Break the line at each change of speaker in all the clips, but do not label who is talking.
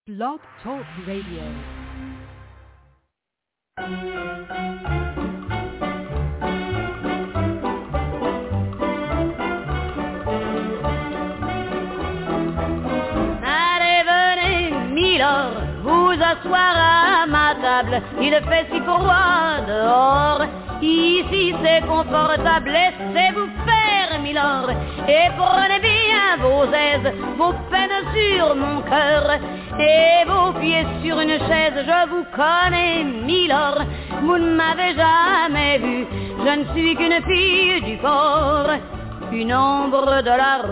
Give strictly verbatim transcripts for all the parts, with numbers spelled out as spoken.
Blog Talk Radio.
Allez, venez, Milord, vous asseoir à ma table. Il fait si froid dehors. Ici c'est confortable, laissez-vous faire, Milord, et prenez bien vos aises, vos peines sur mon cœur, et vos pieds sur une chaise. Je vous connais, Milord, vous ne m'avez jamais vu, je ne suis qu'une fille du port, une ombre de la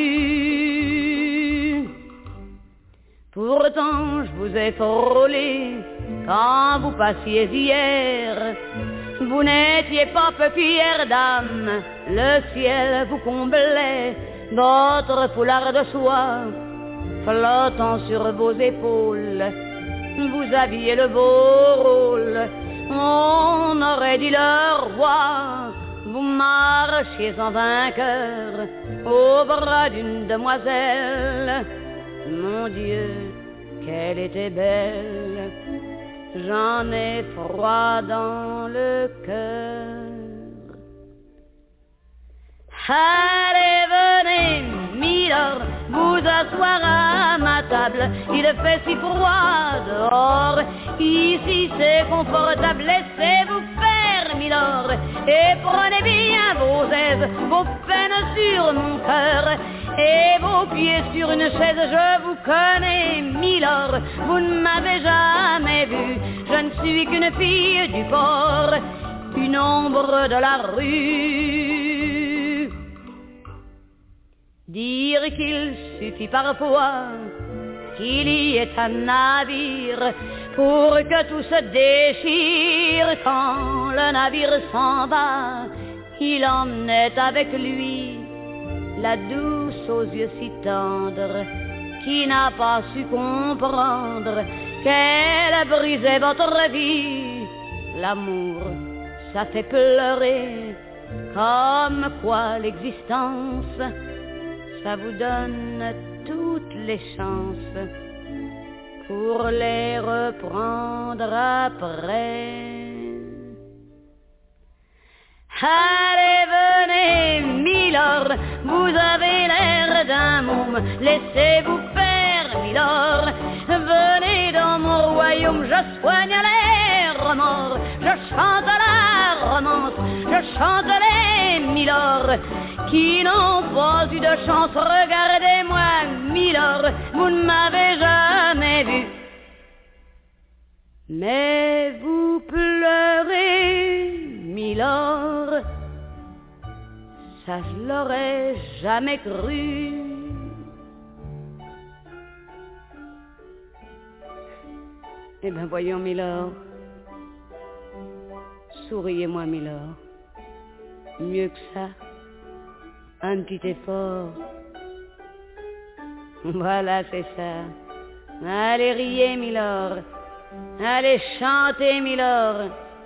rue. Pourtant je vous ai frôlé quand vous passiez hier. Vous n'étiez pas peu fière d'âme, le ciel vous comblait, votre foulard de soie flottant sur vos épaules. Vous aviez le beau rôle, on aurait dit le roi. Vous marchiez en vainqueur au bras d'une demoiselle. Mon Dieu, qu'elle était belle! J'en ai froid dans le cœur. Allez, venez, Milord, vous asseoir à ma table. Il fait si froid dehors. Ici c'est confortable, laissez-vous faire, Milord, et prenez bien vos aises, vos peines sur mon cœur, et vos pieds sur une chaise. Je vous connais, Milord, vous ne m'avez jamais vu, je ne suis qu'une fille du port, une ombre de la rue. Dire qu'il suffit parfois qu'il y ait un navire pour que tout se déchire. Quand le navire s'en va, il emmenait avec lui la douce aux yeux si tendres, qui n'a pas su comprendre qu'elle brisait votre vie. L'amour, ça fait pleurer, comme quoi l'existence, ça vous donne toutes les chances pour les reprendre après. Allez, venez, Milord, vous avez l'air d'un môme, laissez-vous faire, Milord. Venez dans mon royaume, je soigne les remords, je chante la romance, je chante les Milord qui n'ont pas eu de chance. Regardez-moi, Milord, vous ne m'avez jamais vu, mais vous pleurez, Milord, ça je l'aurais jamais cru. Eh ben voyons, Milord, souriez-moi, Milord, mieux que ça, un petit effort. Voilà, c'est ça. Allez, riez, Milord, allez, chantez, Milord.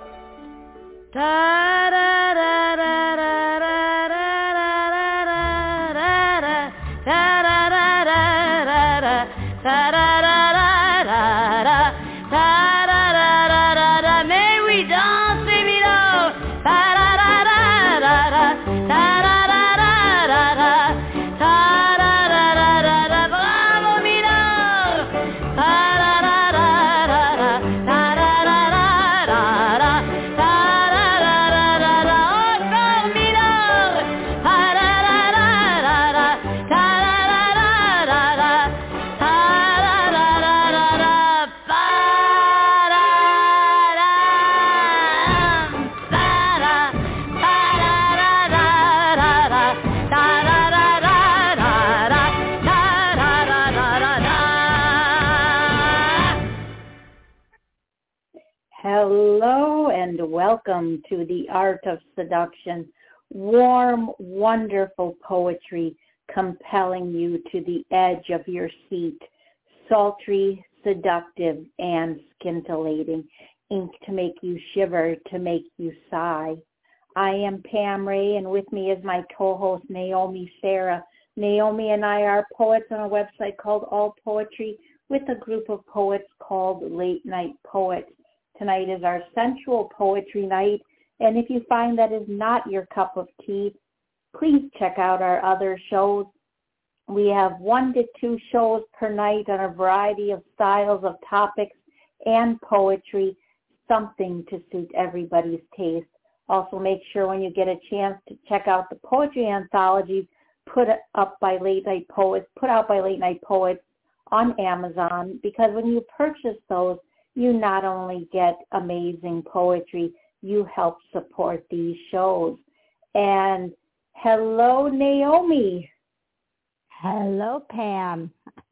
Mais oui, dansez, Milord. Bravo, Milord.
Hello and welcome to the Art of Seduction. Warm, wonderful poetry compelling you to the edge of your seat. Sultry, seductive, and scintillating. Ink to make you shiver, to make you sigh. I am Pam Ray, and with me is my co-host Naomi Sarah. Naomi and I are poets on a website called All Poetry with a group of poets called Late Night Poets. Tonight is our sensual poetry night, and if you find that is not your cup of tea, please check out our other shows. We have one to two shows per night on a variety of styles of topics and poetry, something to suit everybody's taste. Also, make sure when you get a chance to check out the poetry anthologies put up by Late Night Poets, put out by Late Night Poets on Amazon, because when you purchase those, you not only get amazing poetry, you help support these shows. And hello, Naomi.
Hello, Pam.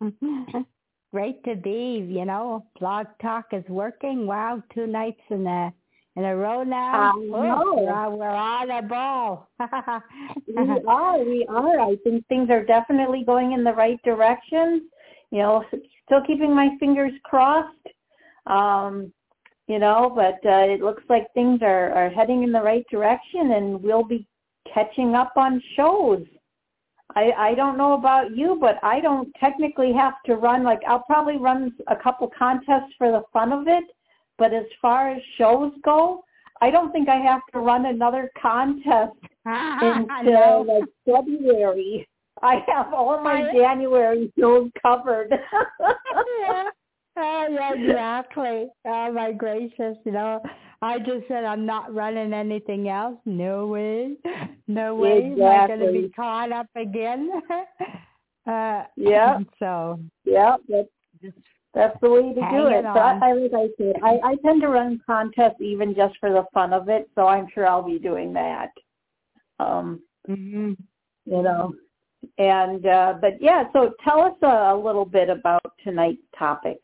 Great to be, you know, Blog Talk is working. Wow, two nights in a, in a row now.
I know.
Oh, we're, we're on a ball.
we are, we are. I think things are definitely going in the right direction. You know, still keeping my fingers crossed, um, you know, but uh, it looks like things are, are heading in the right direction, and we'll be catching up on shows. I, I don't know about you, but I don't technically have to run, like I'll probably run a couple contests for the fun of it, but as far as shows go, I don't think I have to run another contest until like February. I have all my January shows covered.
Yeah. Oh, yeah, exactly. Oh, my gracious, you know. I just said I'm not running anything else. No way. No way.
Exactly.
Am I going to be caught up again? uh,
yeah.
So.
Yeah, that's, that's the way to do it.
On.
So I, I, like I said, I, I tend to run contests even just for the fun of it, so I'm sure I'll be doing that. Um,
mm-hmm.
You know. And, uh, but yeah, so tell us a, a little bit about tonight's topic.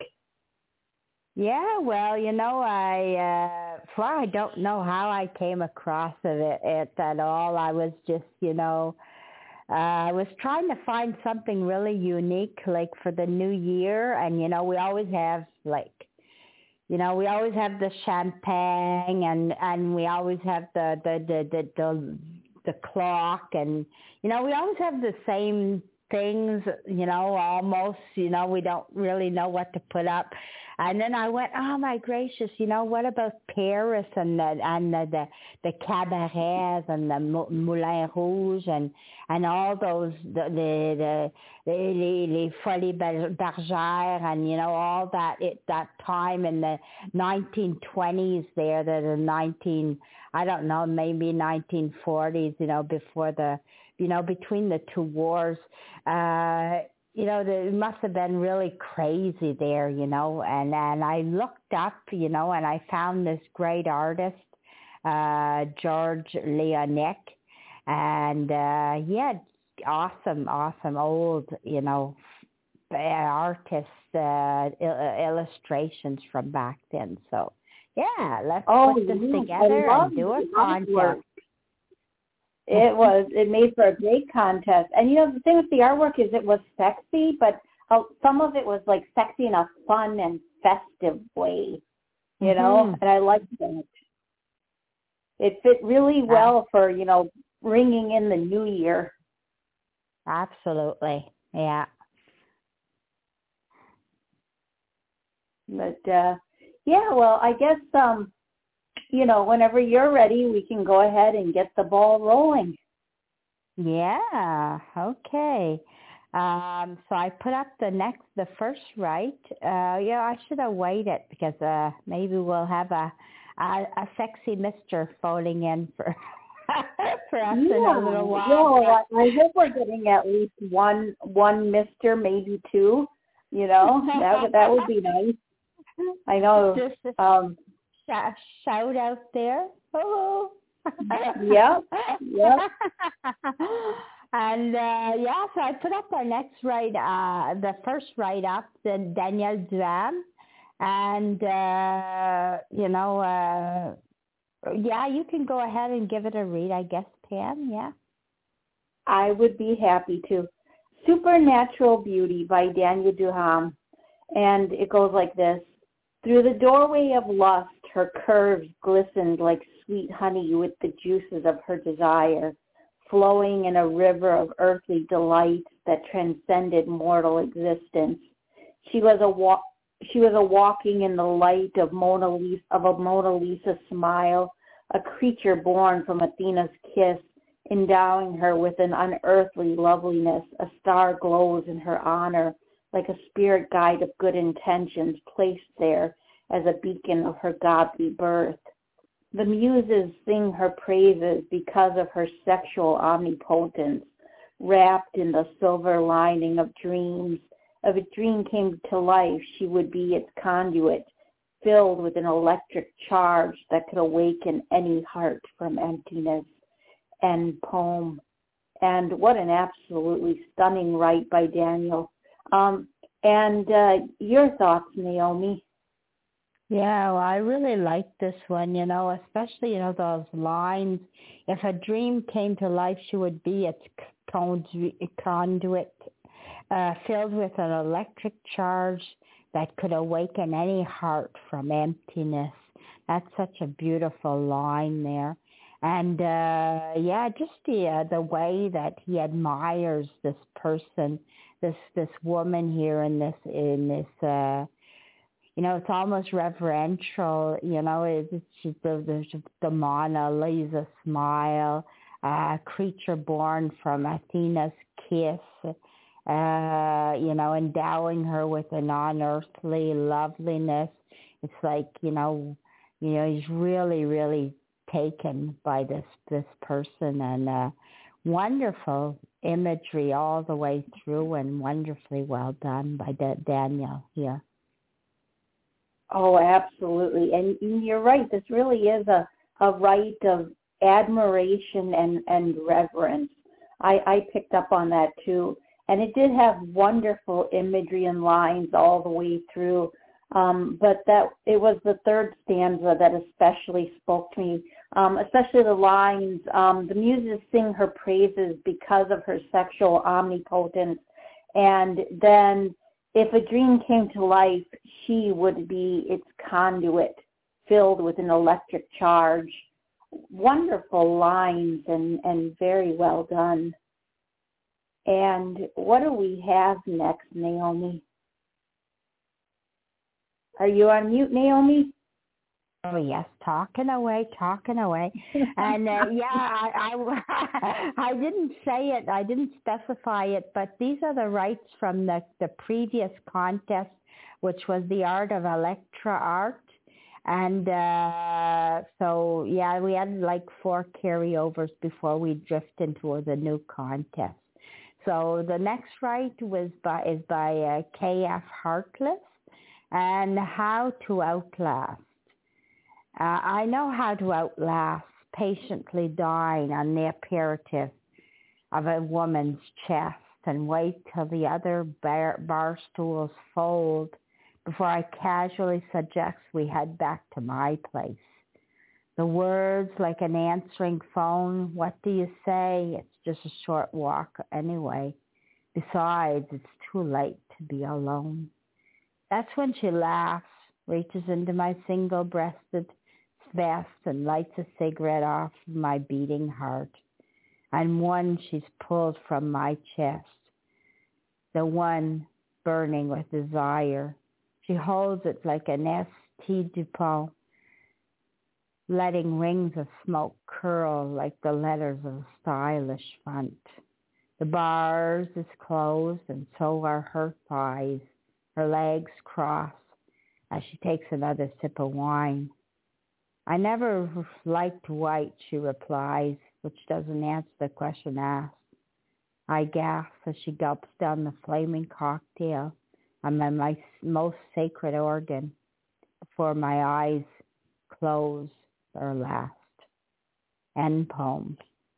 Yeah, well, you know, I, uh, well, I don't know how I came across it, it at all. I was just, you know, uh, I was trying to find something really unique, like for the new year. And, you know, we always have like, you know, we always have the champagne and, and we always have the, the, the, the, the, the clock, and, you know, we always have the same things, you know, almost, you know, we don't really know what to put up. And then I went, oh my gracious, you know, what about Paris and the and the the, the cabarets and the Moulin Rouge and and all those the the the les, les Folies Bergère and, you know, all that it that time in the nineteen twenties there, the, the nineteen I don't know, maybe nineteen forties, you know, before the, you know, between the two wars. Uh, you know, the, it must have been really crazy there, you know, and, and I looked up, you know, and I found this great artist, uh, George Leonic, and, uh, yeah, awesome, awesome old, you know, artist, uh, il- illustrations from back then. So, yeah, let's
oh,
put this
yeah.
together and do a contest.
It was, it made for a great contest. And, you know, the thing with the artwork is it was sexy, but uh, some of it was, like, sexy in a fun and festive way, you mm-hmm. know, and I liked that. It fit really well for, you know, bringing in the new year.
Absolutely, yeah.
But, uh, yeah, well, I guess, um, you know, whenever you're ready, we can go ahead and get the ball rolling.
Yeah, okay. Um, so I put up the next, the first right. Uh, yeah, I should have waited because uh, maybe we'll have a, a, a sexy mister phoning in for, for us
yeah.
in a little while.
Yeah, I, I hope we're getting at least one, one mister, maybe two, you know, that, that would be nice. I know.
Just,
um,
shout out there. Oh.
Yep. Yep.
And uh, yeah, so I put up our next write, uh, the first write up, the Daniel Duham, and uh, you know, uh, yeah, you can go ahead and give it a read, I guess, Pam. Yeah.
I would be happy to. Supernatural Beauty by Daniel Duham, and it goes like this. Through the doorway of lust, her curves glistened like sweet honey with the juices of her desire, flowing in a river of earthly delights that transcended mortal existence. She was a wa- she was a walking in the light of Mona Lisa, of a Mona Lisa smile, a creature born from Athena's kiss, endowing her with an unearthly loveliness. A star glows in her honor, like a spirit guide of good intentions placed there as a beacon of her godly birth. The muses sing her praises because of her sexual omnipotence, wrapped in the silver lining of dreams. If a dream came to life, she would be its conduit, filled with an electric charge that could awaken any heart from emptiness. End poem. And what an absolutely stunning write by Daniel. Um, and uh, your thoughts, Naomi?
Yeah, well, I really like this one, you know, especially, you know, those lines. If a dream came to life, she would be its conduit, uh, filled with an electric charge that could awaken any heart from emptiness. That's such a beautiful line there. And, uh, yeah, just the uh, the way that he admires this person, this this woman here in this, in this, uh, you know, it's almost reverential, you know, it's, it's the, there's the Mona Lisa smile, a uh, creature born from Athena's kiss, uh, you know, endowing her with an unearthly loveliness. It's like, you know, you know, he's really, really taken by this, this person, and uh, wonderful imagery all the way through, and wonderfully well done by da- Daniel here.
Oh, absolutely. And you're right. This really is a, a rite of admiration and, and reverence. I, I picked up on that too. And it did have wonderful imagery and lines all the way through. Um, but that it was the third stanza that especially spoke to me, um, especially the lines. Um, the muses sing her praises because of her sexual omnipotence. And then if a dream came to life, she would be its conduit, filled with an electric charge. Wonderful lines and, and very well done. And what do we have next, Naomi? Are you on mute, Naomi?
Oh, yes, talking away, talking away. And, uh, yeah, I, I, I didn't say it, I didn't specify it, but these are the rights from the, the previous contest, which was the Art of Electra Art. And uh, so, yeah, we had like four carryovers before we drift into the new contest. So the next right was by, is by uh, K F Hartless, and How to Outlast. Uh, I know how to outlast, patiently dying on the aperitif of a woman's chest, and wait till the other bar, bar stools fold before I casually suggest we head back to my place. The words like an answering phone, what do you say? It's just a short walk anyway. Besides, it's too late to be alone. That's when she laughs, reaches into my single-breasted vest and lights a cigarette off my beating heart. And one she's pulled from my chest, the one burning with desire. She holds it like an S T Dupont, letting rings of smoke curl like the letters of a stylish font. The bars is closed, and so are her thighs. Her legs cross as she takes another sip of wine. I never liked white, she replies, which doesn't answer the question asked. I gasp as she gulps down the flaming cocktail on my, my most sacred organ before my eyes close their last. End poem.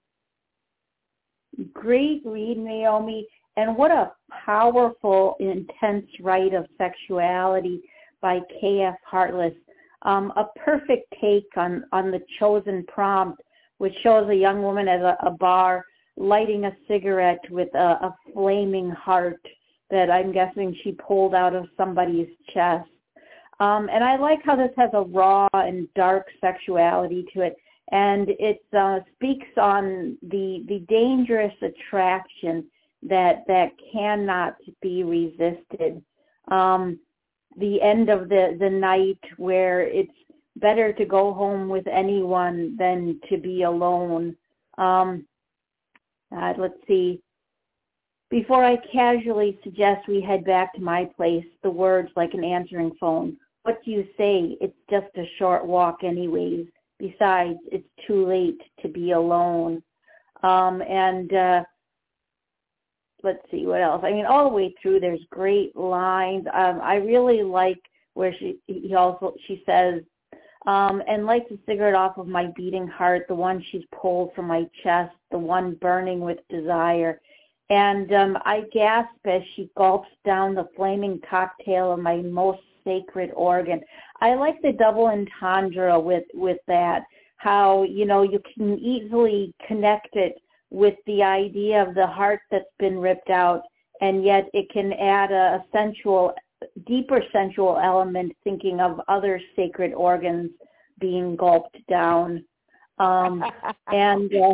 Great read, Naomi. And what a powerful, intense rite of sexuality by K F Hartless. Um, a perfect take on, on the chosen prompt, which shows a young woman at a, a bar lighting a cigarette with a, a flaming heart that I'm guessing she pulled out of somebody's chest. Um, and I like how this has a raw and dark sexuality to it. And it uh, speaks on the the dangerous attraction that that cannot be resisted. um, the end of the, the night where it's better to go home with anyone than to be alone. Um, uh, let's see. Before I casually suggest we head back to my place, the words like an answering phone. What do you say? It's just a short walk anyways. Besides, it's too late to be alone. Um, and uh, let's see what else. I mean, all the way through, there's great lines. Um, I really like where she he also she says, um, and lights a cigarette off of my beating heart, the one she's pulled from my chest, the one burning with desire. And um, I gasp as she gulps down the flaming cocktail of my most sacred organ. I like the double entendre with, with that, how, you know, you can easily connect it with the idea of the heart that's been ripped out, and yet it can add a, a sensual, deeper sensual element, thinking of other sacred organs being gulped down. Um, and uh,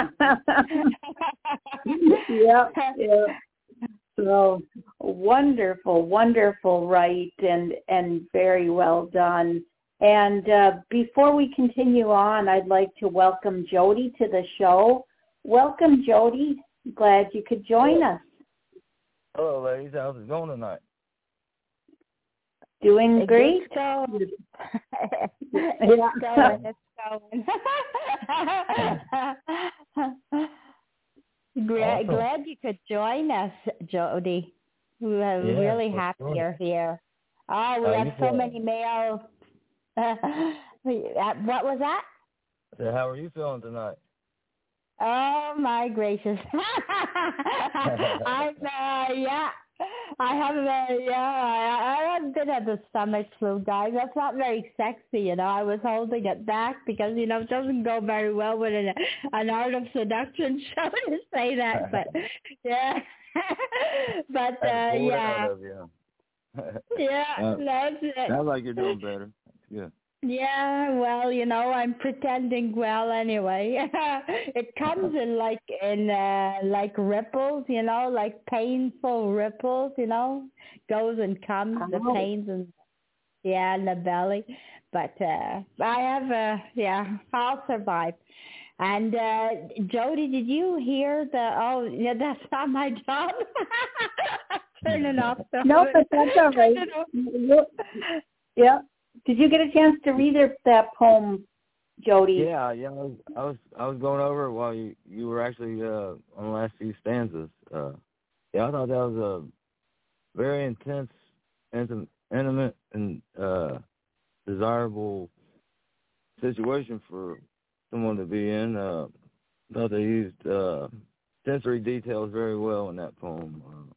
yeah, yeah. So wonderful, wonderful, right, and and very well done. And uh, before we continue on, I'd like to welcome Jody to the show. Welcome, Jody. Glad you could join
Hello.
us.
Hello, ladies. How's it going tonight?
Doing great.
It's going.
Yeah.
It's going. It's going. Glad,
Awesome.
glad you could join us, Jody. We are
Yeah,
really
for
happy
sure.
you're here. Oh, we
How
have
you
so
feeling?
many mail. What was that?
So how are you feeling tonight?
Oh my gracious! I'm uh, yeah. I have uh, yeah. I, I have been at the stomach flu, guys. That's not very sexy, you know. I was holding it back because you know it doesn't go very well with an, an art of seduction show to say that, but yeah. But
I had
uh,
to pull it
yeah,
out of you.
yeah.
uh,
That's it.
sounds like you're doing better. Yeah.
Yeah, well, you know, I'm pretending well anyway. It comes in like in uh, like ripples, you know, like painful ripples, you know, goes and comes, the
Oh.
pains and yeah, in the belly. But uh, I have, uh, yeah, I'll survive. And uh, Jody, did you hear the? Oh, yeah, that's not my job. Turning off the.
No, but that's all right. Yeah. Did you get a chance to read it, that poem, Jody?
Yeah, yeah. I was, I was, I was going over it while you, you were actually uh, on the last few stanzas. Uh, yeah, I thought that was a very intense, intim- intimate, and uh, desirable situation for someone to be in. Uh, I thought they used uh, sensory details very well in that poem. Uh,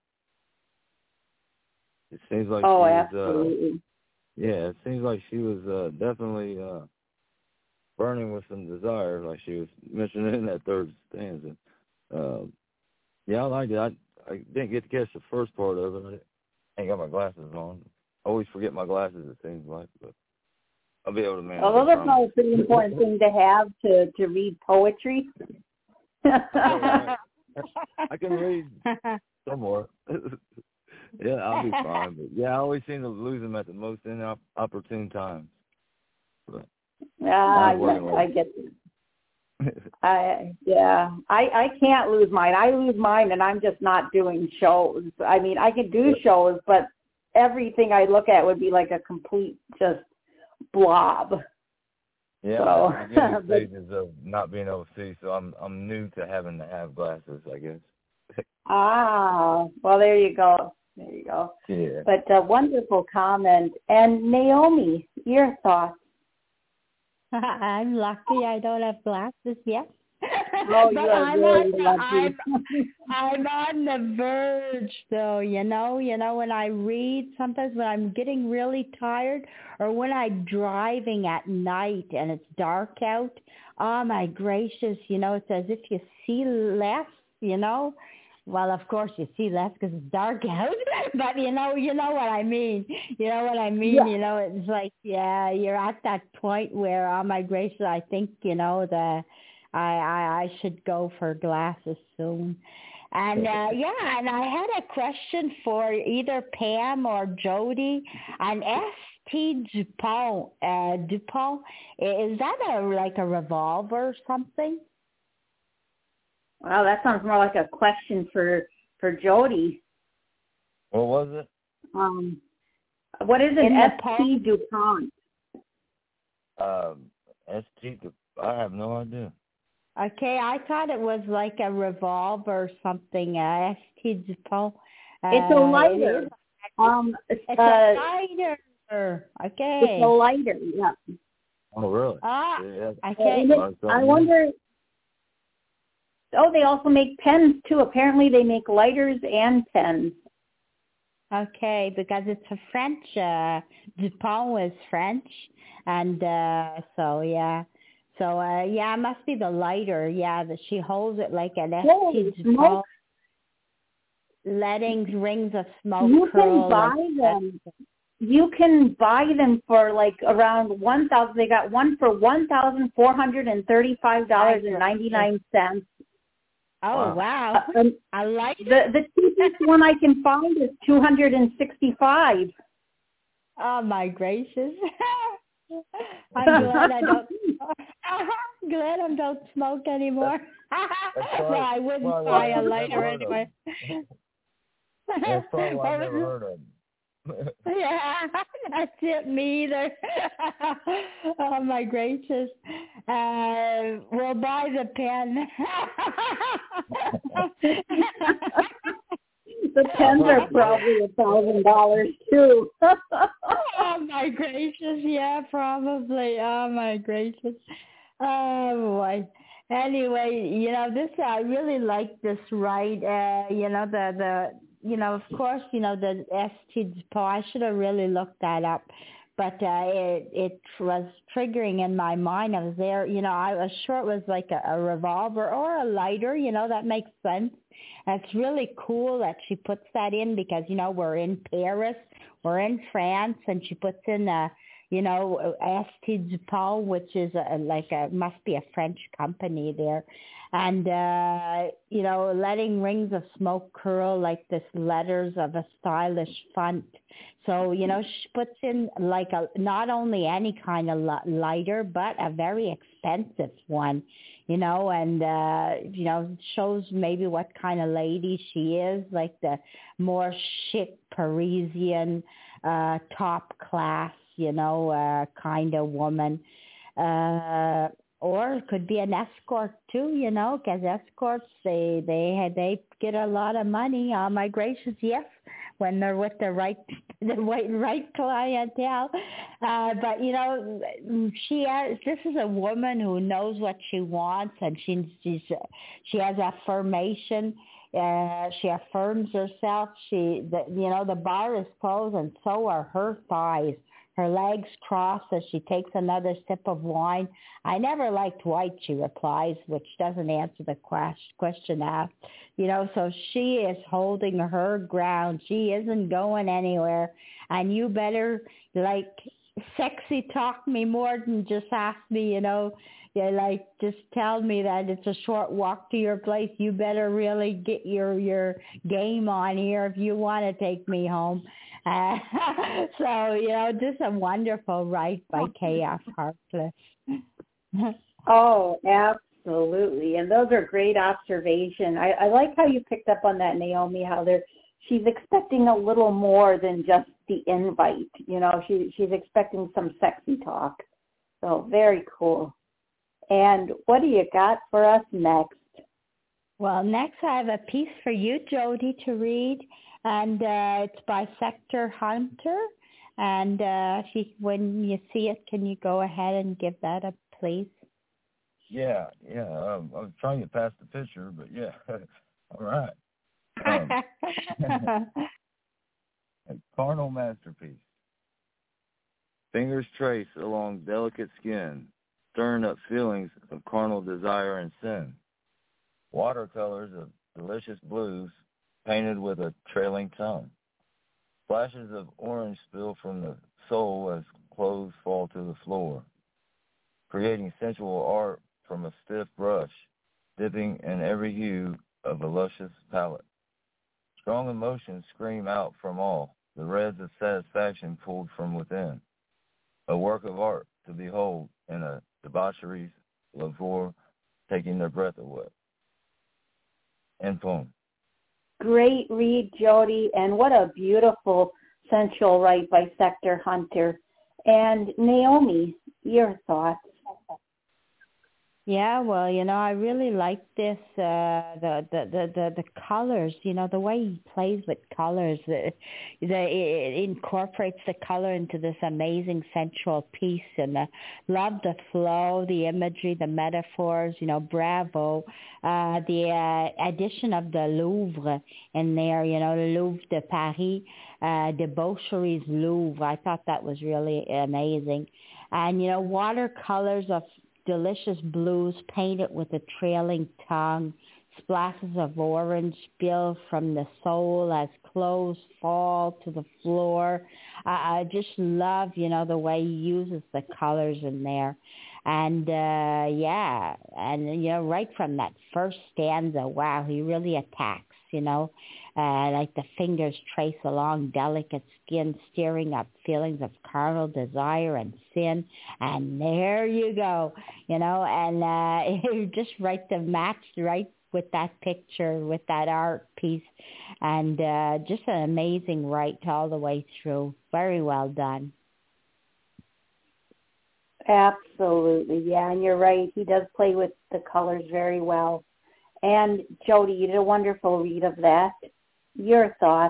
it seems like
Oh,
she was,
absolutely.
uh, yeah, it seems like she was uh, definitely uh, burning with some desire, like she was mentioning in that third stanza. Uh, yeah, I liked it. I, I didn't get to catch the first part of it. I ain't got my glasses on. I always forget my glasses, it seems like, but I'll be able to manage.
Well, that's probably a pretty important thing to have to, to read poetry.
I can read somewhere. Yeah, I'll be fine. But yeah, I always seem to lose them at the most inopportune times. But
Ah,
I'm working
yes,
on
I
it.
get it. I yeah, I I can't lose mine. I lose mine, and I'm just not doing shows. I mean, I can do shows, but everything I look at would be like a complete just blob.
Yeah,
So,
I'm in the stages of not being able to see, so I'm I'm new to having to have glasses, I guess.
ah, well, there you go. There you go.
Yeah.
But a wonderful comment. And Naomi, your thoughts?
I'm lucky I don't have glasses yet.
Oh,
but
you are
I'm
very
on the,
lucky.
I'm, I'm on the verge, though, you know. You know, when I read, sometimes when I'm getting really tired or when I'm driving at night and it's dark out, oh, my gracious, you know, it's as if you see less, you know. Well, of course, you see less because it's dark out, but you know, you know what I mean. You know what I mean.
Yeah.
You know, it's like, yeah, you're at that point where, oh my gracious, I think, you know, the I I, I should go for glasses soon. And uh, yeah, and I had a question for either Pam or Jody. On S T Dupont, uh, Dupont, is that a like a revolver or something?
Wow, that sounds more like a question for for Jody.
What was it?
Um, what is an S T Dupont?
Um, S T. I have no idea.
Okay, I thought it was like a revolver or something. Uh, S T Dupont. Uh,
It's a lighter.
It
um,
it's
uh,
a lighter. Okay.
It's a lighter. Yeah.
Oh, really?
Ah,
Yeah.
okay.
I wonder. Oh, they also make pens too. Apparently, they make lighters and pens.
Okay, because it's a French. Uh, Dupont was French, and uh, so yeah, so uh, yeah, it must be the lighter. Yeah, that she holds it like an S T Dupont, letting rings of smoke
you
curl.
Can buy
like
them. You can buy them for like around one thousand. They got one for one thousand four hundred and thirty-five dollars and ninety-nine cents.
Oh wow!
Uh, um,
I like
the the cheapest one I can find is two hundred and sixty-five.
Oh my gracious! I'm glad I don't. glad I don't smoke anymore. Well, I wouldn't buy a lighter anyway.
That's probably why I've never heard of them.
Yeah, that's it. Me either. Oh my gracious! Uh, we'll buy the pen.
The pens are probably a thousand dollars too.
Oh my gracious! Yeah, probably. Oh my gracious! Oh boy. Anyway, you know this. I really like this ride. Uh, you know the the. You know, of course, you know, the S T Dupont, I should have really looked that up, but uh, it it was triggering in my mind. I was there, you know, I was sure it was like a, a revolver or a lighter, you know, that makes sense. And it's really cool that she puts that in because, you know, we're in Paris, we're in France, and she puts in a, you know, S T Dupont, which is a, like a, must be a French company there. And, uh, you know, letting rings of smoke curl like this letters of a stylish font. So, you know, she puts in like a, not only any kind of lighter, but a very expensive one, you know, and, uh, you know, shows maybe what kind of lady she is, like the more chic Parisian, uh, top class, you know, uh, kind of woman. Uh, Or it could be an escort too, you know, because escorts they they they get a lot of money. Oh my gracious, yes, when they're with the right the right, right clientele. Uh, but you know, she has. This is a woman who knows what she wants, and she she's she has affirmation. Uh, she affirms herself. She, the, you know, the bar is closed, and so are her thighs. Her legs crossed as she takes another sip of wine. I never liked white, she replies, which doesn't answer the question asked. You know, so she is holding her ground. She isn't going anywhere. And you better, like, sexy talk me more than just ask me, you know, yeah, like just tell me that it's a short walk to your place. You better really get your, your game on here if you want to take me home. Uh, so, you know, just a wonderful write by K F Harkless.
Oh, absolutely. And those are great observation. I, I like how you picked up on that, Naomi, how they're, she's expecting a little more than just the invite. You know, she, she's expecting some sexy talk. So very cool. And what do you got for us next?
Well, next I have a piece for you, Jody, to read. And uh, it's by Sector Hunter. And uh, if you, when you see it, can you go ahead and give that up, please?
Yeah, yeah. Um, I was trying to pass the picture, but yeah. All right. Um, a carnal masterpiece. Fingers trace along delicate skin, stirring up feelings of carnal desire and sin. Watercolors of delicious blues, painted with a trailing tongue. Flashes of orange spill from the soul as clothes fall to the floor, creating sensual art from a stiff brush, dipping in every hue a voluptuous palette. Strong emotions scream out from all, the reds of satisfaction pulled from within. A work of art to behold in a debauchery's lavor taking their breath away. End poem.
Great read, Jody, and what a beautiful sensual rite by Sector Hunter. And Naomi, your thoughts?
Yeah, well, you know, I really like this, uh, the, the, the, the, the colors, you know, the way he plays with colors, the, the, it incorporates the color into this amazing sensual piece, and uh, love the flow, the imagery, the metaphors, you know, bravo. Uh, the uh, addition of the Louvre in there, you know, the Louvre de Paris, uh, Debauchery's Louvre, I thought that was really amazing. And, you know, watercolors of delicious blues painted with a trailing tongue, splashes of orange spill from the soul as clothes fall to the floor. I, I just love, you know, the way he uses the colors in there. And, uh, yeah, and, you know, right from that first stanza, wow, he really attacks, you know, uh, like the fingers trace along delicate skin, stirring up feelings of carnal desire and sin. And there you go, you know, and uh, just right to match right with that picture, with that art piece. And uh, just an amazing write all the way through. Very well done.
Absolutely, yeah, and you're right. He does play with the colors very well. And Jody, you did a wonderful read of that. Your thoughts?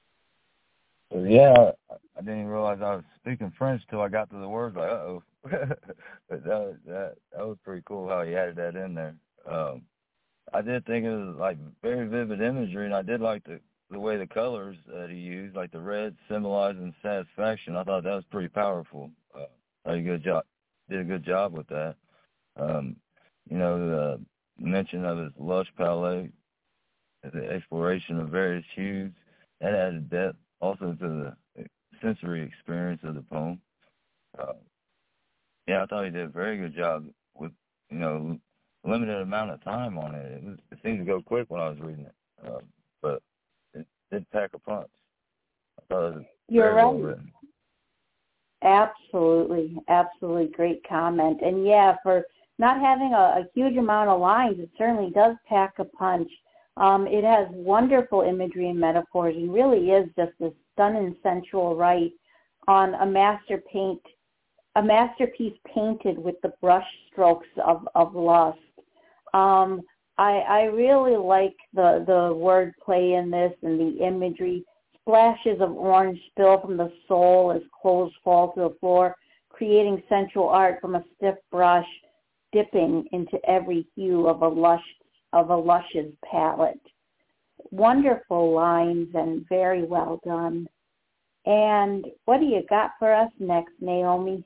Yeah, I didn't even realize I was speaking French till I got to the words. Like, uh-oh. But that, that, that was pretty cool how he added that in there. Um, I did think it was, like, very vivid imagery, and I did like the, the way the colors that he used, like the red symbolizing satisfaction. I thought that was pretty powerful. Uh, did a good job. Did a good job with that. Um, you know, the mention of his lush palette, the exploration of various hues, that added depth also to the sensory experience of the poem. Uh, yeah, I thought he did a very good job with, you know, limited amount of time on it. It, was, it seemed to go quick when I was reading it, uh, but it did pack a punch. I thought it was
You're
very
right.
well written.
Absolutely, absolutely great comment. And yeah, for not having a, a huge amount of lines, it certainly does pack a punch. Um, it has wonderful imagery and metaphors. It really is just a stunning sensual write on a master paint, a masterpiece painted with the brush strokes of, of lust. Um, I, I really like the, the wordplay in this and the imagery. Splashes of orange spill from the soul as clothes fall to the floor, creating sensual art from a stiff brush, dipping into every hue of a lush of a luscious palette. Wonderful lines and very well done. And what do you got for us next, Naomi?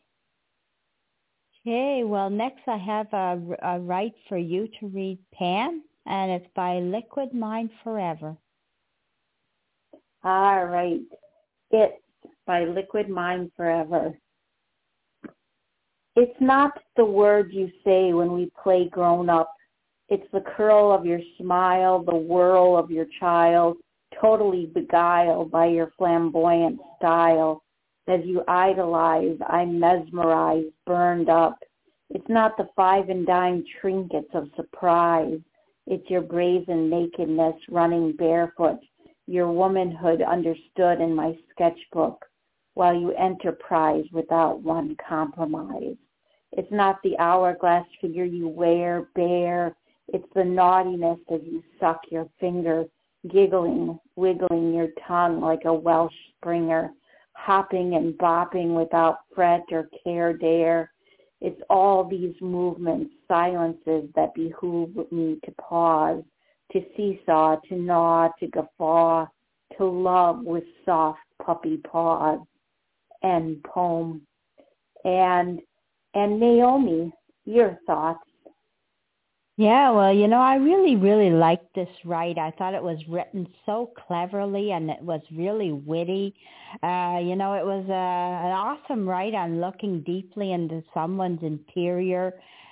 Okay, well, next I have a, a write for you to read, Pam, and it's by Liquid Mind Forever.
All right. It's by Liquid Mind Forever. It's not the word you say when we play grown up. It's the curl of your smile, the whirl of your child, totally beguiled by your flamboyant style. As you idolize, I'm mesmerized, burned up. It's not the five and dime trinkets of surprise. It's your brazen nakedness running barefoot, your womanhood understood in my sketchbook, while you enterprise without one compromise. It's not the hourglass figure you wear bare. It's the naughtiness as you suck your finger, giggling, wiggling your tongue like a Welsh springer, hopping and bopping without fret or care dare. It's all these movements, silences that behoove me to pause, to seesaw, to gnaw, to guffaw, to love with soft puppy paws. End poem. And and Naomi, your thoughts?
Yeah, well, you know, I really, really liked this write. I thought it was written so cleverly, and it was really witty. Uh, you know, it was a, an awesome write on looking deeply into someone's interior.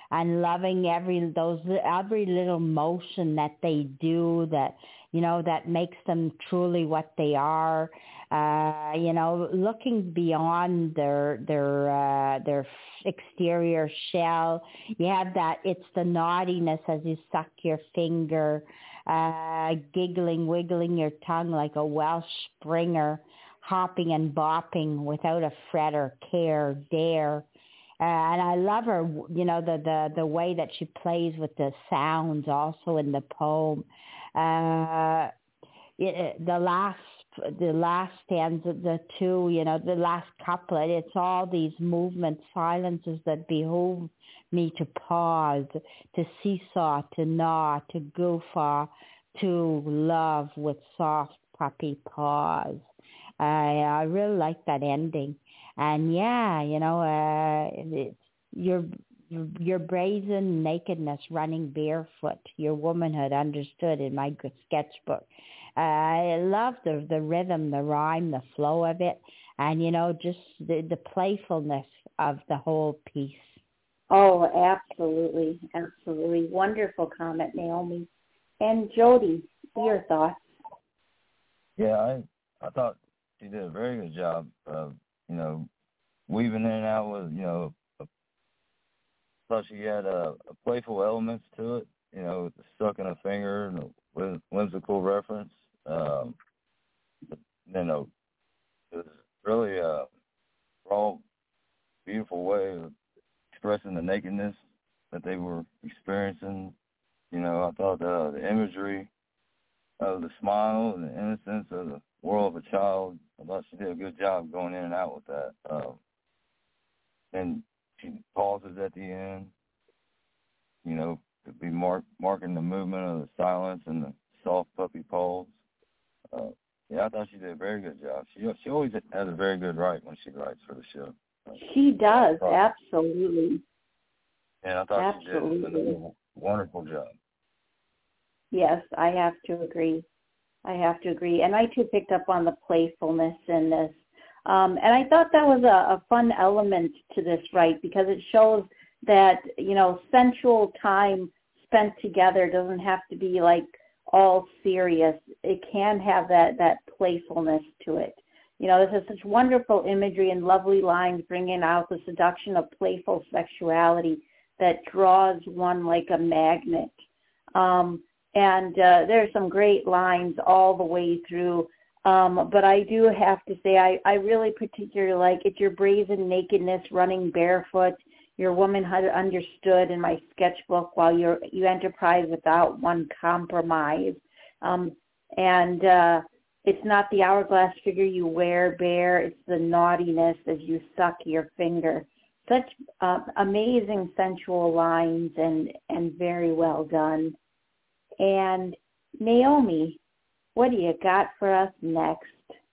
and loving every those every little motion that they do, that you know that makes them truly what they are. Uh, you know, looking beyond their their uh, their exterior shell. You have that. It's the naughtiness as you suck your finger, uh, giggling, wiggling your tongue like a Welsh springer, hopping and bopping without a fret or care or dare. Uh, and I love her, you know, the, the, the way that she plays with the sounds also in the poem. Uh, it, the last the last stanza, the two, you know, the last couplet, it's all these movement silences that behoove me to pause, to seesaw, to gnaw, to goof off, to love with soft puppy paws. I, I really like that ending. And yeah, you know, uh, it's your your brazen nakedness running barefoot, your womanhood understood in my sketchbook. Uh, I love the the rhythm, the rhyme, the flow of it, and, you know, just the, the playfulness of the whole piece.
Oh, absolutely, absolutely. Wonderful comment, Naomi. And Jody, your thoughts?
Yeah, I I thought she did a very good job of, you know, weaving in and out with, you know, a, thought she had a, a playful elements to it, you know, with the sucking a finger and a whimsical reference. Um, you know, it was really a raw, beautiful way of expressing the nakedness that they were experiencing. You know, I thought uh, the imagery of the smile and the innocence of the world of a child, I thought she did a good job going in and out with that. Um, and she pauses at the end, you know, to be mark, marking the movement of the silence and the soft puppy paws. Uh, yeah, I thought she did a very good job. She she always has a very good write when she writes for the show. Uh,
she does, absolutely.
And I thought
absolutely.
she did a wonderful job.
Yes, I have to agree. I have to agree. And I, too, picked up on the playfulness in this. Um, and I thought that was a, a fun element to this, right, because it shows that, you know, sensual time spent together doesn't have to be, like, all serious. It can have that, that playfulness to it. You know, this is such wonderful imagery and lovely lines bringing out the seduction of playful sexuality that draws one like a magnet. Um, and uh, there's some great lines all the way through. Um, but I do have to say, I, I really particularly like it. Your brazen nakedness, running barefoot, your womanhood understood in my sketchbook, while you're, you enterprise without one compromise. Um, and uh, it's not the hourglass figure you wear bare, it's the naughtiness as you suck your finger. Such uh, amazing sensual lines and, and very well done. And Naomi, what do you got for us next?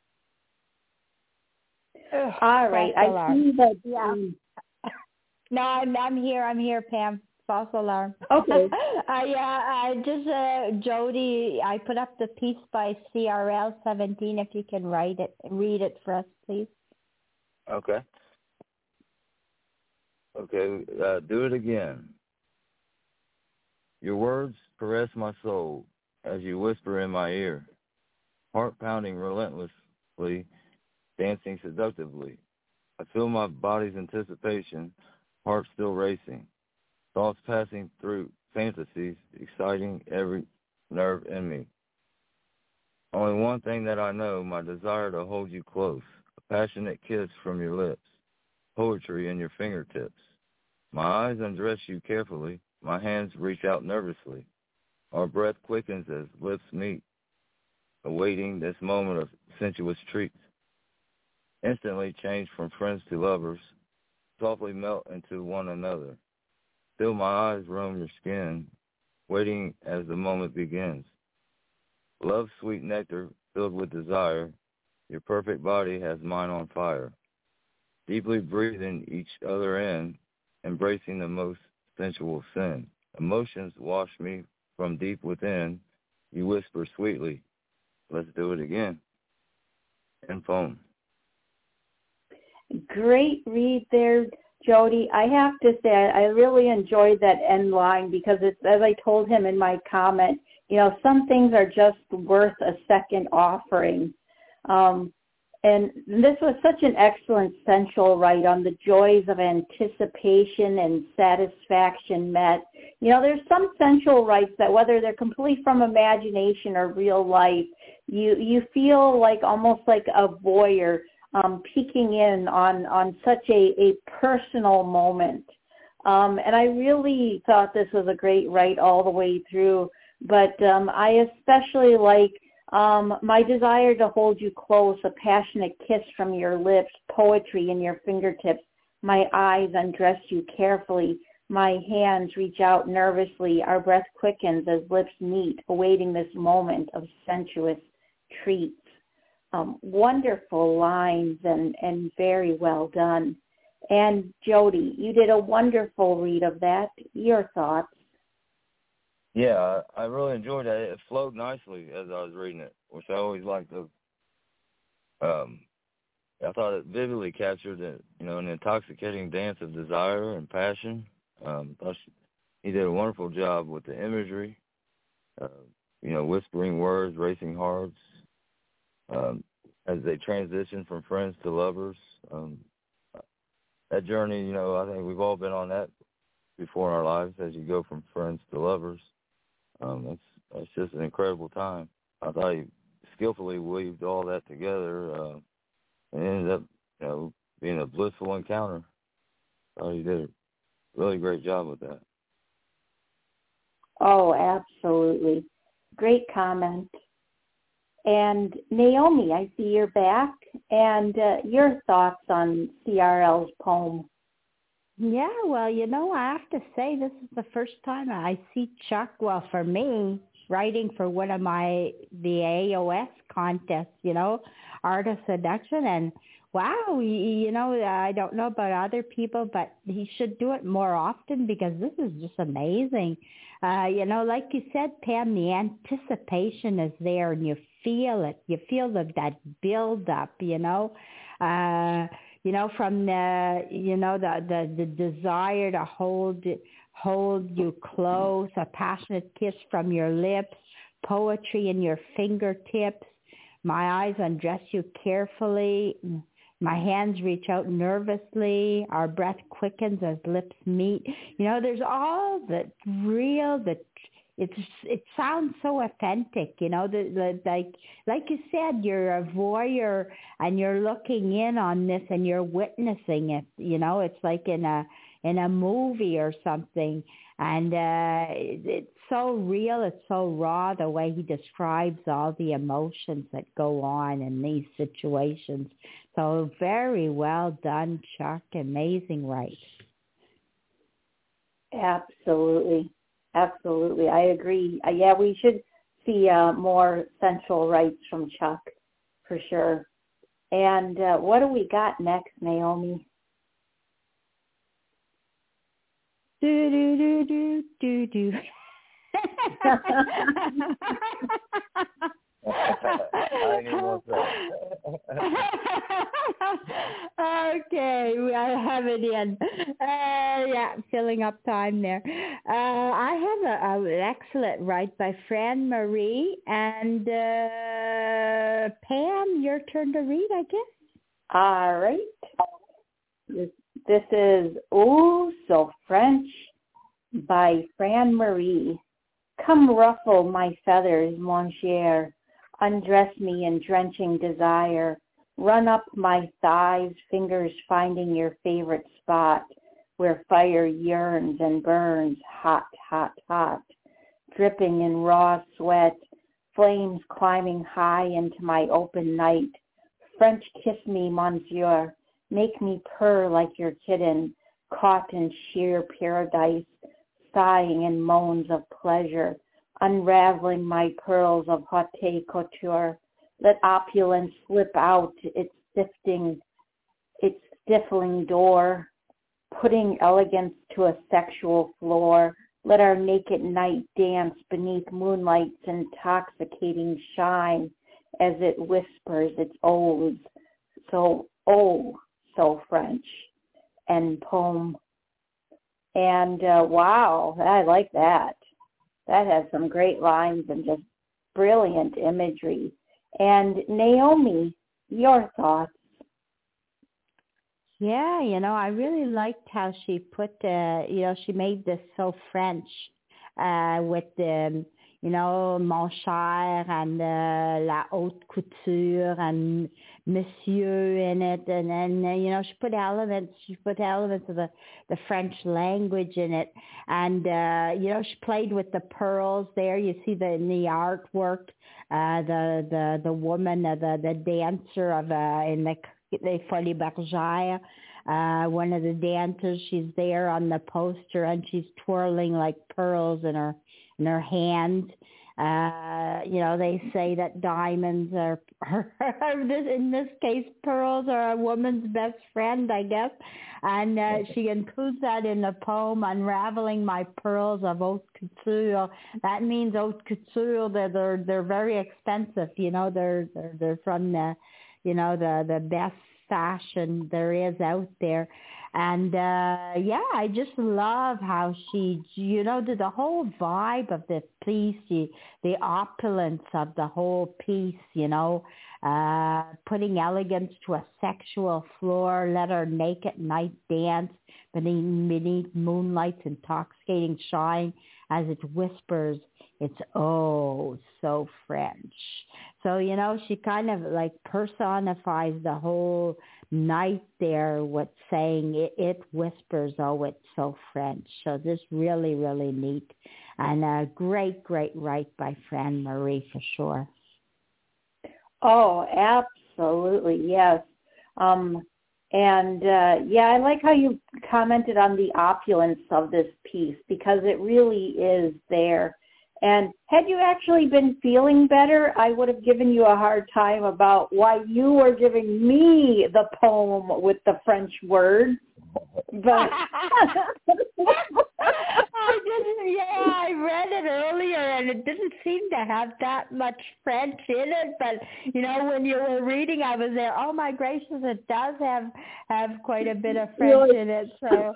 Ugh,
All right, I
alarm.
see that.
Yeah.
Um,
no, I'm I'm here. I'm here, Pam. False alarm.
Okay.
I uh, I just uh, Jody. I put up the piece by C R L seventeen. If you can write it, read it for us, please.
Okay. Okay. Uh, do it again. Your words caress my soul as you whisper in my ear, heart pounding relentlessly, dancing seductively. I feel my body's anticipation, heart still racing, thoughts passing through fantasies, exciting every nerve in me. Only one thing that I know, my desire to hold you close, a passionate kiss from your lips, poetry in your fingertips. My eyes undress you carefully, my hands reach out nervously. Our breath quickens as lips meet, awaiting this moment of sensuous treats. Instantly change from friends to lovers, softly melt into one another. Still my eyes roam your skin, waiting as the moment begins. Love's sweet nectar filled with desire, your perfect body has mine on fire. Deeply breathing each other in, embracing the most sensual sin. Emotions wash me from deep within. You whisper sweetly, let's do it again. And phone.
Great read there, Jody, I have to say I really enjoyed that end line because it's, as I told him in my comment, you know, some things are just worth a second offering. Um, and this was such an excellent sensual rite on the joys of anticipation and satisfaction met. You know, there's some sensual rites that whether they're complete from imagination or real life, you, you feel like almost like a voyeur um, peeking in on, on such a, a personal moment. Um, and I really thought this was a great rite all the way through. But um, I especially like um, my desire to hold you close, a passionate kiss from your lips, poetry in your fingertips. My eyes undress you carefully. My hands reach out nervously. Our breath quickens as lips meet, awaiting this moment of sensuous treats. Um, wonderful lines and, and very well done. And Jody, you did a wonderful read of that. Your thoughts?
Yeah, I, I really enjoyed that. It flowed nicely as I was reading it, which I always like to. Um, I thought it vividly captured, the, you know, an intoxicating dance of desire and passion. Um, I thought she, he did a wonderful job with the imagery. Uh, you know, whispering words, racing hearts, um, as they transition from friends to lovers. Um, that journey, you know, I think we've all been on that before in our lives as you go from friends to lovers. Um, that's that's just an incredible time. I thought he skillfully weaved all that together uh, and ended up, you know, being a blissful encounter. I thought he did a really great job with that.
Oh, absolutely. Great comment. And Naomi, I see you're back. And uh, your thoughts on C R L's poem?
Yeah, well, you know, I have to say this is the first time I see Chuck, well, for me, writing for one of my, the A O S contests, you know, Art of Seduction. And wow, you, you know, I don't know about other people, but he should do it more often because this is just amazing. Uh, you know, like you said, Pam, the anticipation is there and you feel it. You feel the, that build up, you know. Uh You know, from the, you know, the, the, the desire to hold hold you close, a passionate kiss from your lips, poetry in your fingertips. My eyes undress you carefully. My hands reach out nervously. Our breath quickens as lips meet. You know, there's all the real, the It's it sounds so authentic, you know. The, the, like like you said, you're a voyeur and you're looking in on this and you're witnessing it. You know, it's like in a in a movie or something, and uh, it, it's so real. It's so raw the way he describes all the emotions that go on in these situations. So very well done, Chuck. Amazing, right?
Absolutely. Absolutely. I agree. Uh, yeah, we should see uh, more sensual rites from Chuck, for sure. And uh, what do we got next, Naomi?
Do, do, do, do, do, do.
I need more
Okay, I have it in. Uh, yeah, filling up time there. Uh, I have an excellent write by Fran Marie, and uh, Pam, your turn to read, I guess.
All right. This, this is Ooh, So French by Fran Marie. Come ruffle my feathers, mon cher. Undress me in drenching desire. Run up my thighs, fingers finding your favorite spot where fire yearns and burns, hot, hot, hot. Dripping in raw sweat, flames climbing high into my open night. French kiss me, monsieur. Make me purr like your kitten, caught in sheer paradise, sighing in moans of pleasure, unraveling my pearls of haute couture. Let opulence slip out its sifting, its stifling door, putting elegance to a sexual floor. Let our naked night dance beneath moonlight's intoxicating shine as it whispers its odes, so, oh, so French. end poem. And uh, wow, I like that. That has some great lines and just brilliant imagery. And Naomi, your thoughts?
Yeah, you know, I really liked how she put, uh, you know, she made this so French uh, with the, you know, mon cher and uh, la haute couture and monsieur in it. And then, uh, you know, she put elements, she put elements of the, the French language in it. And, uh, you know, she played with the pearls there. You see the in the artwork, uh, the, the, the woman, uh, the, the dancer of uh, in the Les Folies Bergères, uh, one of the dancers, she's there on the poster and she's twirling like pearls in her in her hand. Uh, you know, they say that diamonds are, are in this case, pearls are a woman's best friend, I guess. And uh, she includes that in the poem, Unraveling My Pearls of Haute Couture. That means haute couture, they're, they're, they're very expensive, you know, they're, they're, they're from the, you know, the, the best fashion there is out there. And, uh, yeah, I just love how she, you know, the, the whole vibe of the piece, the, the opulence of the whole piece, you know, uh, putting elegance to a sexual floor, let her naked night dance beneath, beneath moonlight's intoxicating shine as it whispers, it's oh so French. So, you know, she kind of like personifies the whole night there with saying it, it whispers, oh, it's so French. So this really, really neat. And a great, great write by Fran Marie for sure.
Oh, absolutely, yes. Um, and, uh, yeah, I like how you commented on the opulence of this piece because it really is there. And had you actually been feeling better, I would have given you a hard time about why you were giving me the poem with the French words. But
I didn't, yeah, I read it earlier and it didn't seem to have that much French in it. But, you know, when you were reading, I was there, oh my gracious, it does have, have quite a bit of French in it. So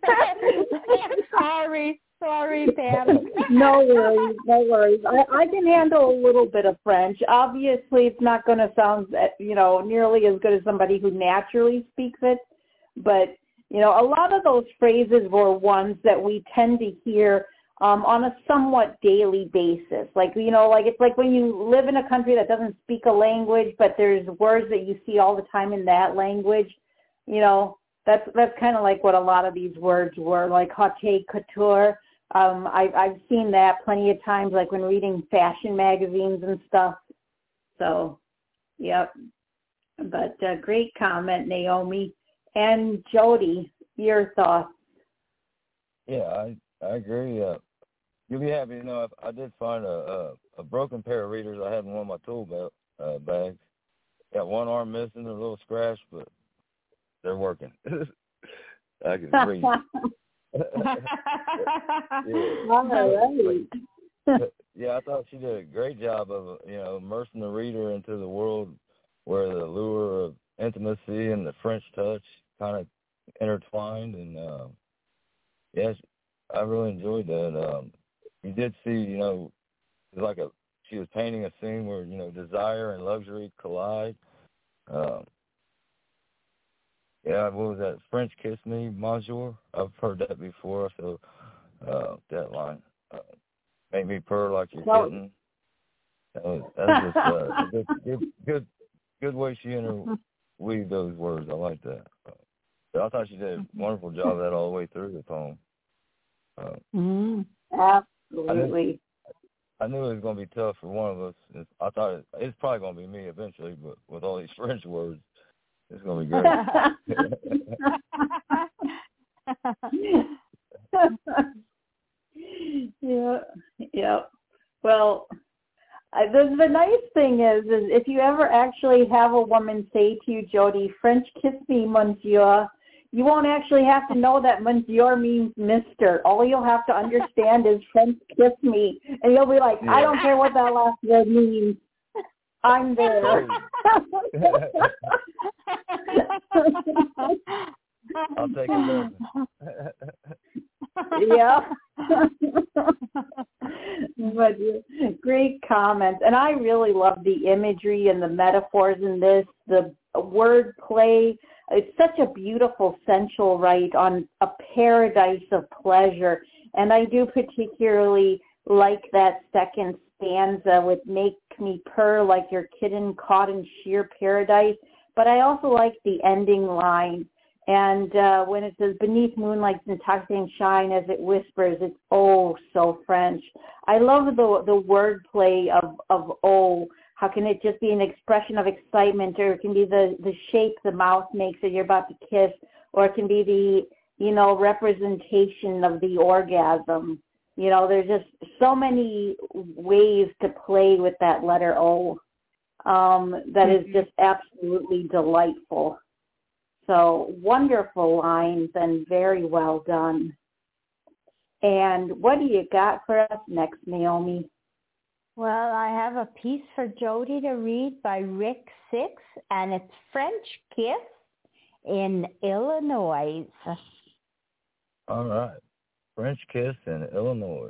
sorry. Sorry, Pam.
No worries, no worries. I, I can handle a little bit of French. Obviously, it's not going to sound, you know, nearly as good as somebody who naturally speaks it. But, you know, a lot of those phrases were ones that we tend to hear um, on a somewhat daily basis. Like, you know, like it's like when you live in a country that doesn't speak a language, but there's words that you see all the time in that language, you know, that's that's kind of like what a lot of these words were, like haute couture. Um, I, I've seen that plenty of times, like when reading fashion magazines and stuff. So, yep. But uh, great comment, Naomi. And Jody, your thoughts?
Yeah, I I agree. Uh, you'll be happy to know I, I did find a, a a broken pair of readers I had in one of my tool belt, uh, bags. Got one arm missing, a little scratch, but they're working. I can read. yeah.
All right.
Yeah, I thought she did a great job of, you know, immersing the reader into the world where the lure of intimacy and the French touch kind of intertwined. And, uh, yes, I really enjoyed that. Um, you did see, you know, it was like a, she was painting a scene where, you know, desire and luxury collide. Um, Yeah, what was that? French kiss me, monsieur? I've heard that before, so uh, that line. Uh, make me purr like you're
Well,
kitten. That was, that was just uh, a good, good, good, good way she interweaved those words. I like that. Uh, I thought she did a wonderful job of that all the way through the poem. Uh,
mm, absolutely.
I knew, I knew it was going to be tough for one of us. It's, I thought it, it's probably going to be me eventually, but with all these French words, it's going to be great.
yeah, yeah. Well, I, the, the nice thing is, is if you ever actually have a woman say to you, Jody, French kiss me, monsieur, you won't actually have to know that monsieur means mister. All you'll have to understand is French kiss me, and you'll be like, yeah. I don't care what that last word means. I'm there.
I'll take a dozen.
Yeah. But great comments. And I really love the imagery and the metaphors in this, the word play. It's such a beautiful sensual rite on a paradise of pleasure. And I do particularly like that second stanza with make me purr like your kitten caught in sheer paradise. But I also like the ending line. And uh, when it says, beneath moonlight's intoxicating shine as it whispers, it's oh so French. I love the the wordplay of, of oh. How can it just be an expression of excitement, or it can be the, the shape the mouth makes as you're about to kiss, or it can be the, you know, representation of the orgasm. You know, there's just so many ways to play with that letter O um, that is just absolutely delightful. So wonderful lines and very well done. And what do you got for us next, Naomi?
Well, I have a piece for Jody to read by Rick Six, and it's French Kiss in Illinois.
All right. French Kiss in Illinois.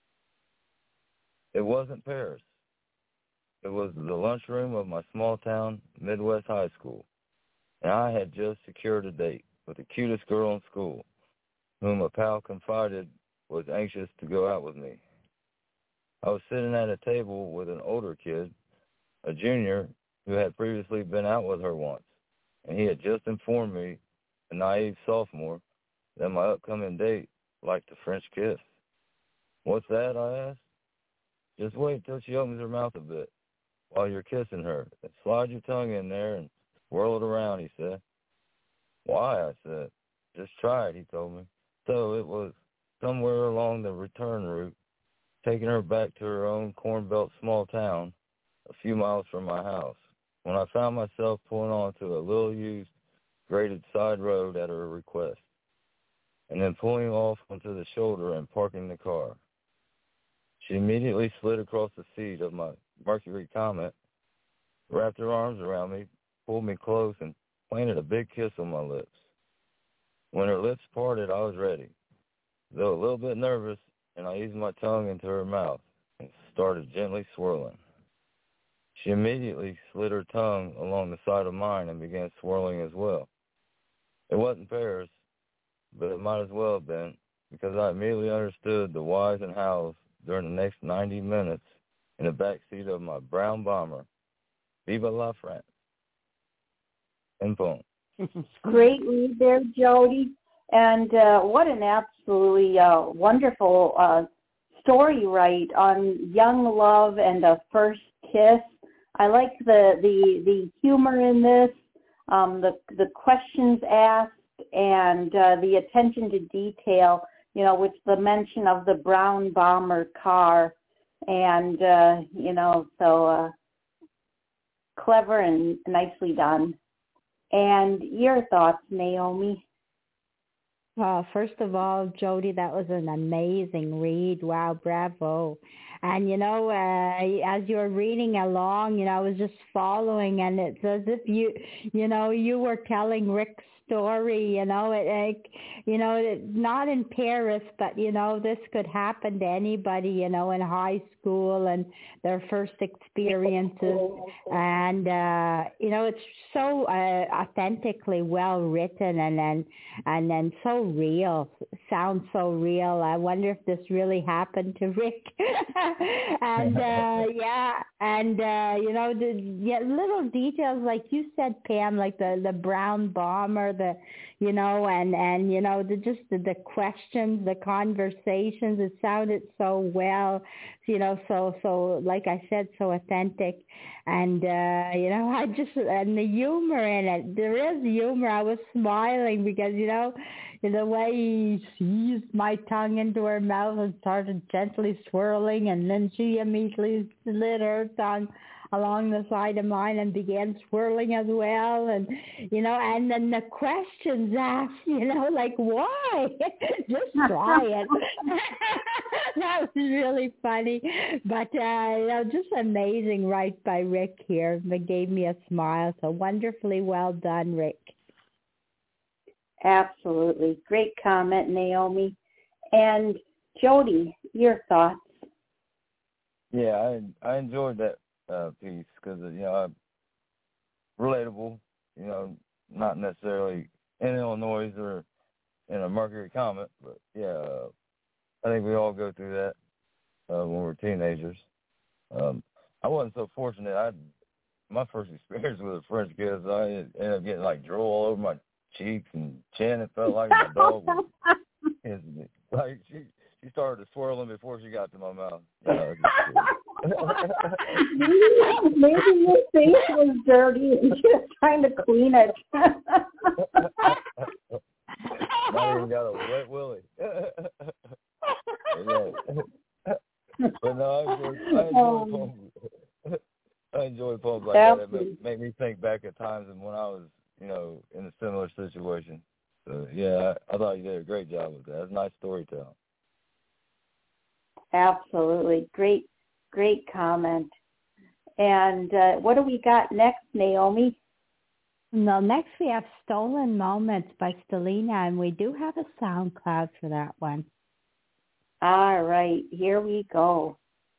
It wasn't Paris. It was the lunchroom of my small-town Midwest high school, and I had just secured a date with the cutest girl in school, whom a pal confided was anxious to go out with me. I was sitting at a table with an older kid, a junior, who had previously been out with her once, and he had just informed me, a naive sophomore, that my upcoming date liked a French kiss. What's that, I asked. Just wait till she opens her mouth a bit while you're kissing her, and slide your tongue in there and swirl it around, he said. Why, I said. Just try it, he told me. So it was somewhere along the return route, taking her back to her own Corn Belt small town a few miles from my house, when I found myself pulling onto a little used graded side road at her request, and then pulling off onto the shoulder and parking the car. She immediately slid across the seat of my Mercury Comet, wrapped her arms around me, pulled me close, and planted a big kiss on my lips. When her lips parted, I was ready, though a little bit nervous, and I eased my tongue into her mouth and started gently swirling. She immediately slid her tongue along the side of mine and began swirling as well. It wasn't Paris, but it might as well have been, because I immediately understood the whys and hows during the next ninety minutes in the back seat of my brown bomber. Vive la France. En poem.
Great read there, Jody. And uh, what an absolutely uh, wonderful uh, story, right, on young love and a first kiss. I like the the, the humor in this, um, the the questions asked, and uh, the attention to detail, you know, with the mention of the brown bomber car. And, uh, you know, so uh, clever and nicely done. And your thoughts, Naomi?
Well, first of all, Jody, that was an amazing read. Wow, bravo. And, you know, uh, as you were reading along, you know, I was just following, and it's as if you, you know, you were telling Rick's story, you know, it, like, you know, it, not in Paris, but, you know, this could happen to anybody, you know, in high school and their first experiences. And, uh, you know, it's so uh, authentically well written and then, and then so real, sounds so real. I wonder if this really happened to Rick. and, uh, yeah, and, uh, you know, the yeah, little details, like you said, Pam, like the, the brown bomber, the, you know, and, and, you know, the, just the, the questions, the conversations, it sounded so well, you know, so, so, like I said, so authentic. And, uh, you know, I just, and the humor in it, there is humor. I was smiling because, you know, the way he eased my tongue into her mouth and started gently swirling, and then she immediately slid her tongue along the side of mine and began swirling as well. And, you know, and then the questions asked, you know, like, why? Just try it. That was really funny. But, uh, you know, just amazing right by Rick here. It gave me a smile. So wonderfully well done, Rick.
Absolutely. Great comment, Naomi. And Jody, your thoughts?
Yeah, I I enjoyed that uh, piece because, you know, I, relatable, you know, not necessarily in Illinois or in a Mercury Comet, but, yeah, uh, I think we all go through that uh, when we're teenagers. Um, I wasn't so fortunate. I My first experience with a French kiss, I ended up getting, like, drool all over my cheeks and chin. It felt like my dog was kissing me. Like, she, she started to swirling before she got to my mouth. You know,
maybe, maybe your face was dirty and she was trying to clean it.
Not even got a wet willy. But no, I enjoy, I enjoy
um,
poems. I enjoy poems like that. It make, make me think back at times when I was, you know, in a similar situation. So yeah, I, I thought you did a great job with that. That's nice storytelling.
Absolutely. Great, great comment. And uh, what do we got next, Naomi?
No, next we have Stolen Moments by Stelina, and we do have a SoundCloud for that one.
All right, here we go.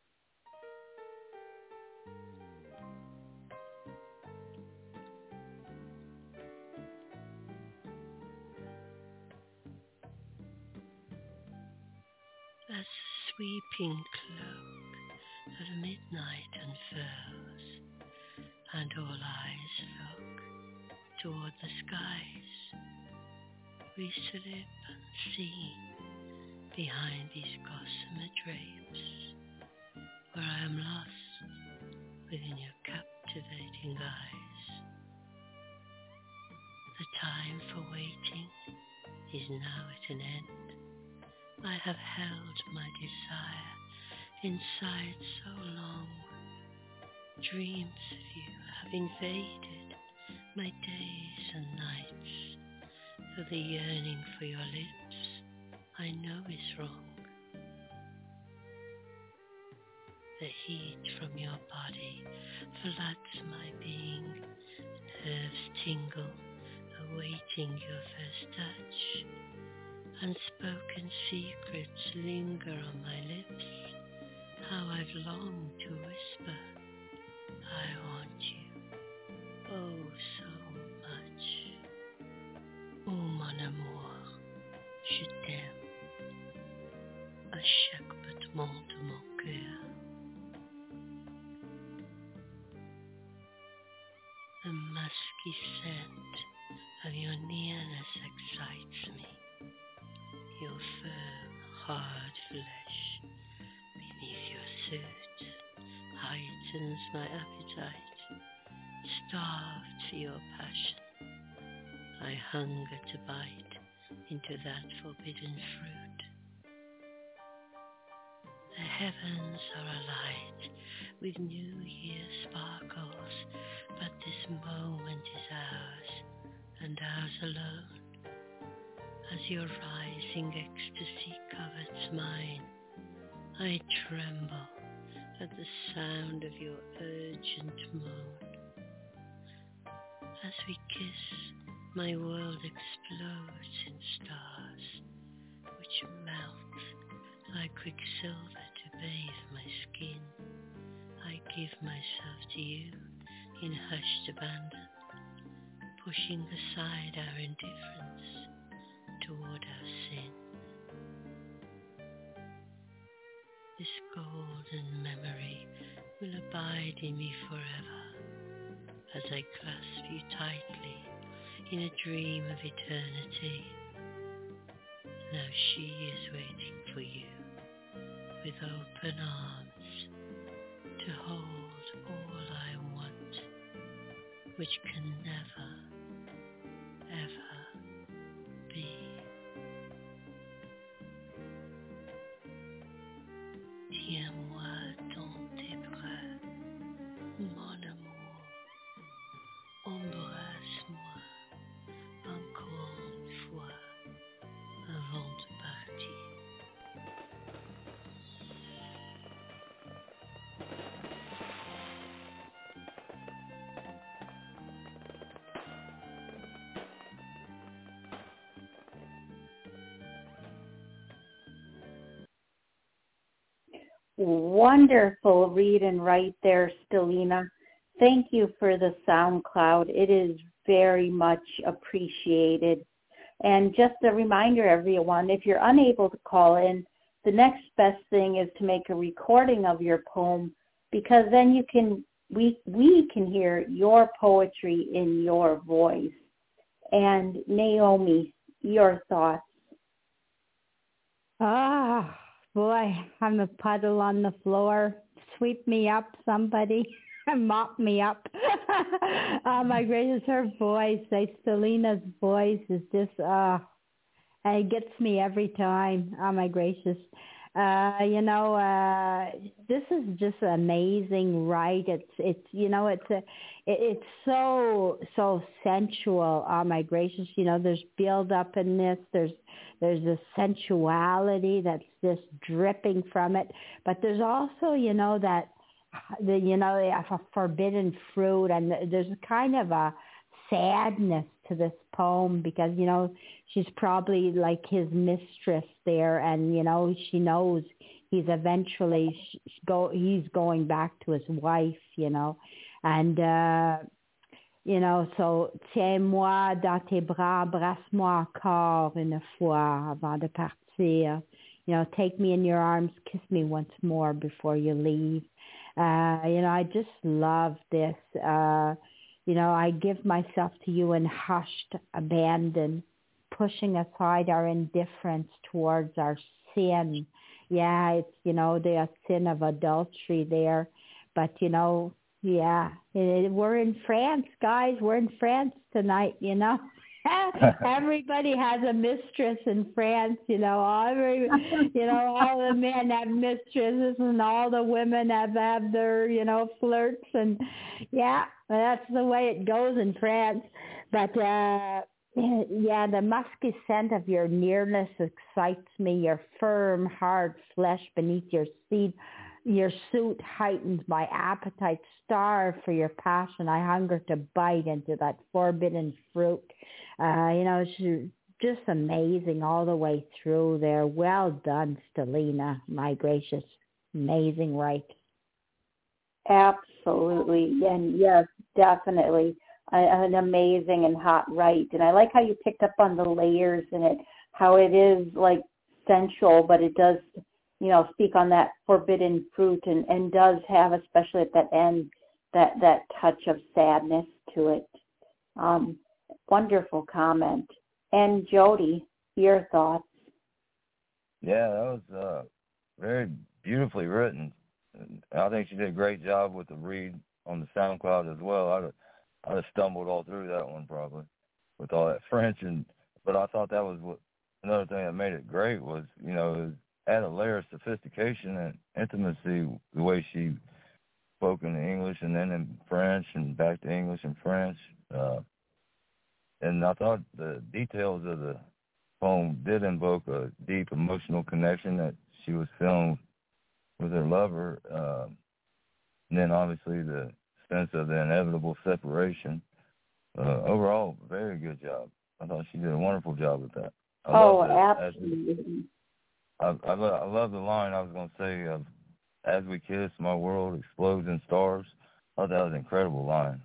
A sweeping cloak at midnight unfurls, and all eyes look toward the skies. We slip unseen behind these gossamer drapes, where I am lost within your captivating eyes. The time for waiting is now at an end. I have held my desire inside so long. Dreams of you have invaded my days and nights, though the yearning for your lips I know is wrong. The heat from your body floods my being, nerves tingle, awaiting your first touch. Unspoken secrets linger on my lips. How I've longed to whisper, I want you, oh so much. Oh mon amour, je t'aime, à chaque battement de mon cœur. The musky scent of your nearness excites me. Your firm, hard flesh beneath your suit heightens my appetite. Starved for your passion, I hunger to bite into that forbidden fruit. The heavens are alight with New Year sparkles, but this moment is ours, and ours alone. As your rising ecstasy covers mine, I tremble at the sound of your urgent moan. As we kiss, my world explodes in stars, which melt like quicksilver to bathe my skin. I give myself to you in hushed abandon, pushing aside our indifference toward our sin. This golden memory will abide in me forever, as I clasp you tightly in a dream of eternity. Now she is waiting for you with open arms to hold all I want, which can never, ever be. Tiens-moi dans tes bras, mon amour, embrasse-moi encore une fois avant de partir.
Wonderful read and write there, Stelina. Thank you for the SoundCloud. It is very much appreciated. And just a reminder, everyone, if you're unable to call in, the next best thing is to make a recording of your poem, because then you can we we can hear your poetry in your voice. And Naomi, your thoughts.
Ah, boy, I'm a puddle on the floor. Sweep me up, somebody. Mop me up. Oh, my gracious, her voice, like Stelina's voice is just, uh, and it gets me every time. Oh, my gracious. Uh, you know, uh, this is just amazing, right? It's, it's, you know, it's a, it, it's so, so sensual. Oh, my gracious. You know, there's build up in this. There's, there's a sensuality that's just dripping from it. But there's also, you know, that, the, you know, a forbidden fruit, and there's kind of a sadness to this poem because, you know, she's probably like his mistress there, and, you know, she knows he's eventually go he's going back to his wife, you know, and uh you know, so tiens-moi dans tes bras, embrasse-moi encore une fois avant de partir. You know, take me in your arms, kiss me once more before you leave. Uh, you know, I just love this. Uh, you know, I give myself to you in hushed abandon, pushing aside our indifference towards our sin. Yeah, it's, you know, the sin of adultery there. But, you know, yeah, it, we're in France, guys. We're in France tonight, you know. Everybody has a mistress in France, you know. Every, you know, all the men have mistresses, and all the women have have their, you know, flirts, and yeah, that's the way it goes in France. But uh, yeah, the musky scent of your nearness excites me. Your firm, hard flesh beneath your seat. Your suit heightens my appetite. Starve for your passion. I hunger to bite into that forbidden fruit. Uh, you know, it's just amazing all the way through there. Well done, Stelina, my gracious. Amazing, right?
Absolutely. And yes, definitely an amazing and hot right. And I like how you picked up on the layers in it, how it is like sensual, but it does, you know, speak on that forbidden fruit, and, and does have, especially at that end, that, that touch of sadness to it. Um, wonderful comment. And Jody, your thoughts?
Yeah, that was uh, very beautifully written. I think she did a great job with the read on the SoundCloud as well. I'd have, I'd have stumbled all through that one probably with all that French, and but I thought that was what another thing that made it great was, you know, it add a layer of sophistication and intimacy the way she spoke in English and then in French and back to English and French. Uh, and I thought the details of the poem did invoke a deep emotional connection that she was feeling with her lover. Uh, and then obviously the sense of the inevitable separation. Uh, overall, very good job. I thought she did a wonderful job with that. I
oh,
the,
absolutely.
I, I, love, I love the line I was going to say of, as we kiss, my world explodes in stars. I thought that was an incredible line.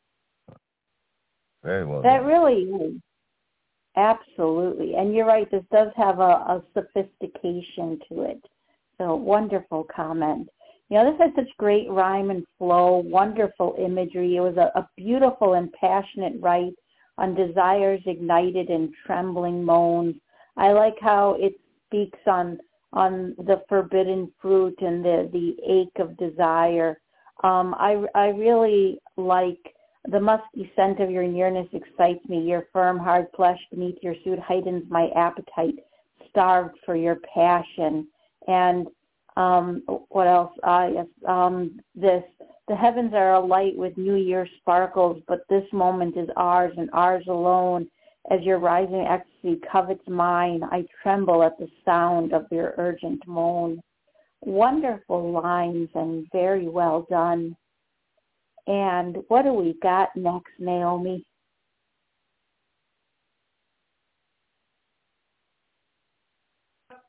Very well
That
done.
really is. Absolutely. And you're right, this does have a, a sophistication to it. So wonderful comment. You know, this has such great rhyme and flow, wonderful imagery. It was a, a beautiful and passionate write on desires ignited and trembling moans. I like how it speaks on on the forbidden fruit and the, the ache of desire. Um, I, I really like the musky scent of your nearness excites me. Your firm, hard flesh beneath your suit heightens my appetite, starved for your passion. And um, what else? Uh, yes, um, this, the heavens are alight with New Year sparkles, but this moment is ours and ours alone. As your rising ecstasy covets mine, I tremble at the sound of your urgent moan. Wonderful lines and very well done. And what do we got next, Naomi?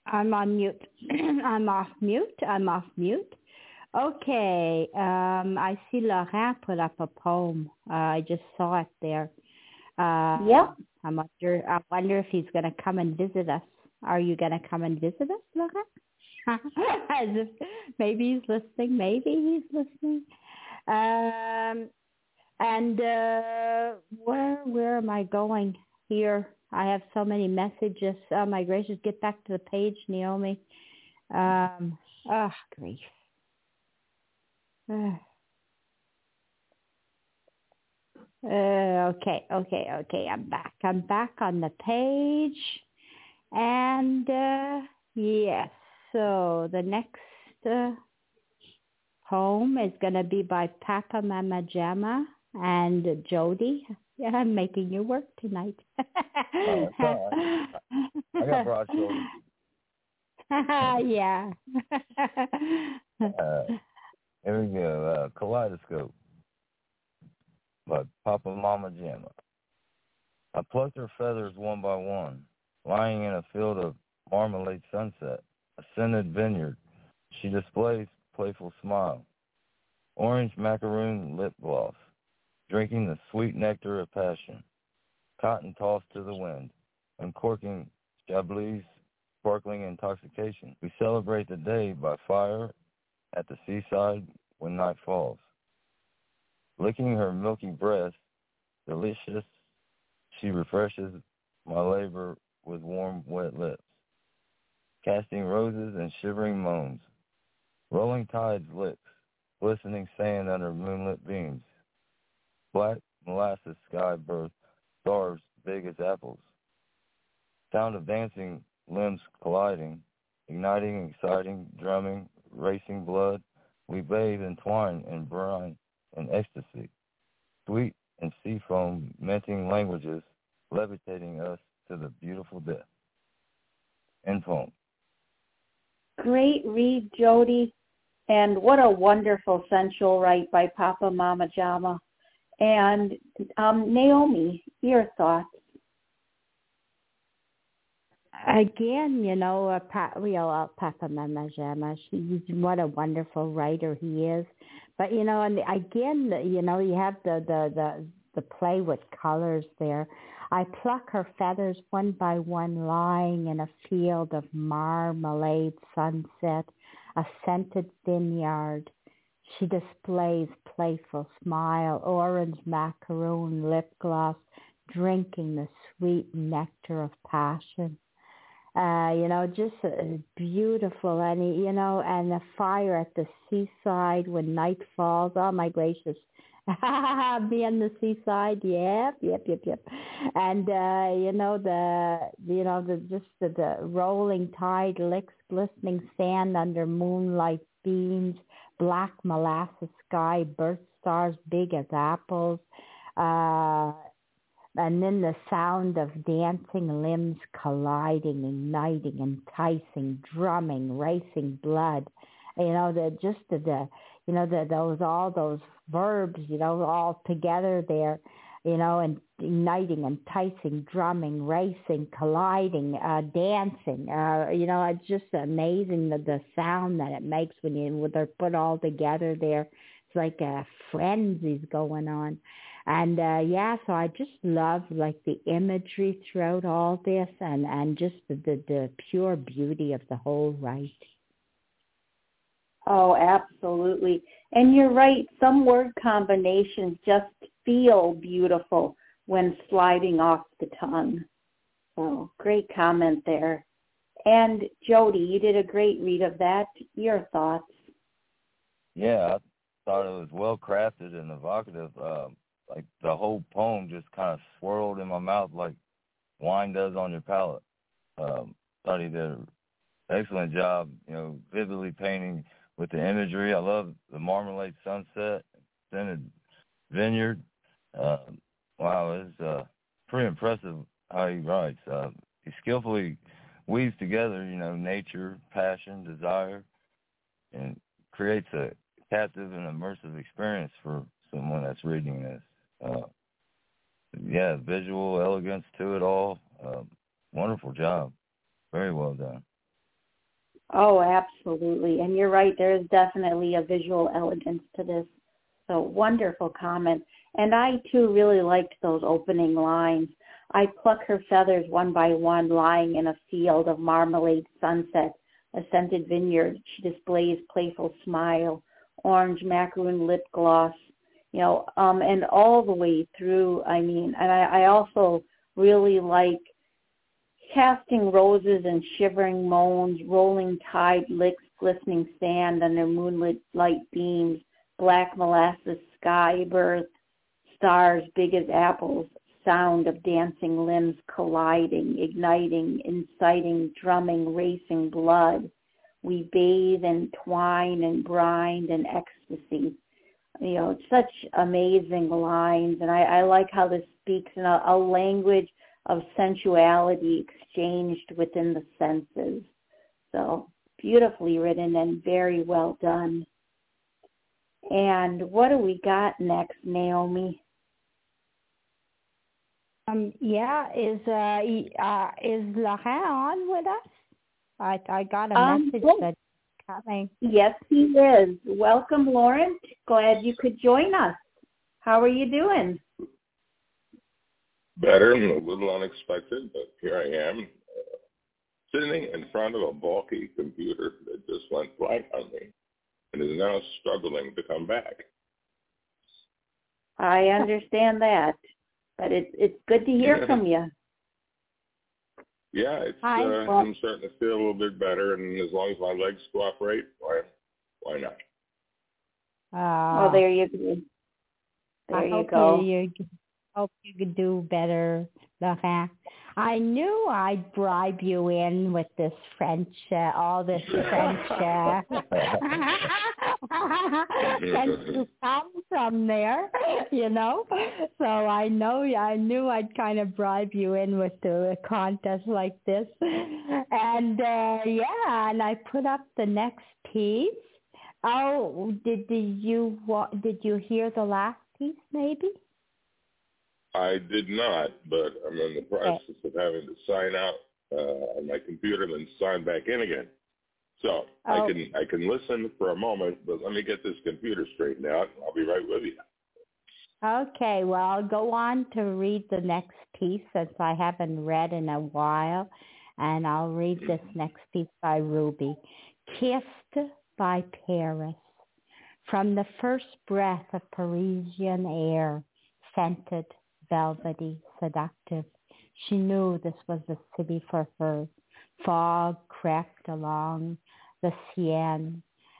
I'm on mute. I'm off mute. I'm off mute. Okay. Um, I see Laurent put up a poem. Uh, I just saw it there. Uh,
Yep.
I wonder, I wonder if he's going to come and visit us. Are you going to come and visit us, Laurent? As if maybe he's listening. Maybe he's listening. Um, and uh, where where am I going here? I have so many messages. Oh my gracious! Get back to the page, Naomi. Um, oh grief. Uh, uh, okay, okay, okay. I'm back. I'm back on the page, and uh, yes. So the next uh, poem is going to be by Papa Mama Jama and Jody. Yeah, I'm making you work tonight.
Oh, that's all right. I got broad shoulders.
Yeah.
Uh, here we go. Uh, Kaleidoscope by Papa Mama Jamma. I plucked her feathers one by one, lying in a field of marmalade sunset, a scented vineyard. She displays playful smile, orange macaroon lip gloss, drinking the sweet nectar of passion, cotton tossed to the wind, uncorking Chablis sparkling intoxication. We celebrate the day by fire at the seaside when night falls. Licking her milky breast, delicious, she refreshes my labor with warm, wet lips, casting roses and shivering moans, rolling tides licks, glistening sand under moonlit beams, black molasses sky birth stars big as apples, sound of dancing limbs colliding, igniting, exciting, drumming, racing blood, we bathe and twine and brine and ecstasy, sweet and sea foam minting languages, levitating us to the beautiful death. End poem.
Great read, Jody. And what a wonderful sensual write by Papa Mama Jama. And um, Naomi, your thoughts?
Again, you know, uh, pa- we all uh, Papa Mama Jama. She's what a wonderful writer he is. But you know, and again, you know, you have the the the, the play with colors there. I pluck her feathers one by one, lying in a field of marmalade sunset, a scented vineyard. She displays playful smile, orange macaroon lip gloss, drinking the sweet nectar of passion. Uh, you know, just uh, beautiful, and you know, and the fire at the seaside when night falls. Oh my gracious, be on the seaside, yep, yep, yep, yep. And uh, you know the, you know the just the, the rolling tide licks glistening sand under moonlight beams, black molasses sky, birth stars big as apples. Uh, And then the sound of dancing limbs colliding, igniting, enticing, drumming, racing blood. You know, the just the, the you know, the those all those verbs, you know, all together there, you know, and igniting, enticing, drumming, racing, colliding, uh, dancing. Uh, you know, it's just amazing the the sound that it makes when you when they're put all together there. It's like a frenzy's going on. And, uh, yeah, so I just love, like, the imagery throughout all this and, and just the, the, the pure beauty of the whole rite.
Oh, absolutely. And you're right. Some word combinations just feel beautiful when sliding off the tongue. So great comment there. And Jody, you did a great read of that. Your thoughts?
Yeah, I thought it was well crafted and evocative. Um, like the whole poem just kind of swirled in my mouth like wine does on your palate. Um, thought he did an excellent job, you know, vividly painting with the imagery. I love the marmalade sunset, scented vineyard. Uh, wow, it's uh, pretty impressive how he writes. Uh, he skillfully weaves together, you know, nature, passion, desire, and creates a captive and immersive experience for someone that's reading this. Uh, yeah, visual elegance to it all. Uh, wonderful job. Very well done.
Oh, absolutely. And you're right. There is definitely a visual elegance to this. So wonderful comment. And I, too, really liked those opening lines. I pluck her feathers one by one, lying in a field of marmalade sunset, a scented vineyard. She displays playful smile, orange macaroon lip gloss, you know, um, and all the way through, I mean, and I, I also really like casting roses and shivering moans, rolling tide licks glistening sand under moonlit light beams, black molasses sky, birth, stars big as apples, sound of dancing limbs colliding, igniting, inciting, drumming, racing blood. We bathe and twine and grind and ecstasy. You know, it's such amazing lines, and I, I like how this speaks in a, a language of sensuality exchanged within the senses. So beautifully written and very well done. And what do we got next, Naomi?
Um, yeah, is uh, uh is Laurent on with us? I I got a
um,
message
yes.
that's coming.
Yes, he is. Welcome, Lauren. Glad you could join us. How are you doing?
Better and a little unexpected, but here I am, uh, sitting in front of a bulky computer that just went blank on me and is now struggling to come back.
I understand that, but it's it's good to hear
Yeah.
from you.
Yeah, it's,
Hi.
uh, I'm starting to feel a little bit better, and as long as my legs cooperate, why, why not?
Uh,
Oh, there you go. There
I
you
hope
go.
you, you hope you could do better, Laurent. I knew I'd bribe you in with this French, uh, all this French, uh, since you come from there, you know. So I know, I knew I'd kind of bribe you in with the a contest like this, and uh, yeah, and I put up the next piece. Oh, did, did you did you hear the last piece? Maybe.
I did not, but I'm in the process of having to sign out uh, on my computer and then sign back in again. So
Oh.
I can I can listen for a moment, but let me get this computer straightened out, and I'll be right with you.
Okay, well, I'll go on to read the next piece since I haven't read in a while, and I'll read this next piece by Ruby. Kissed by Paris. From the first breath of Parisian air, scented, velvety, seductive, she knew this was the city for her. Fog crept along the Seine,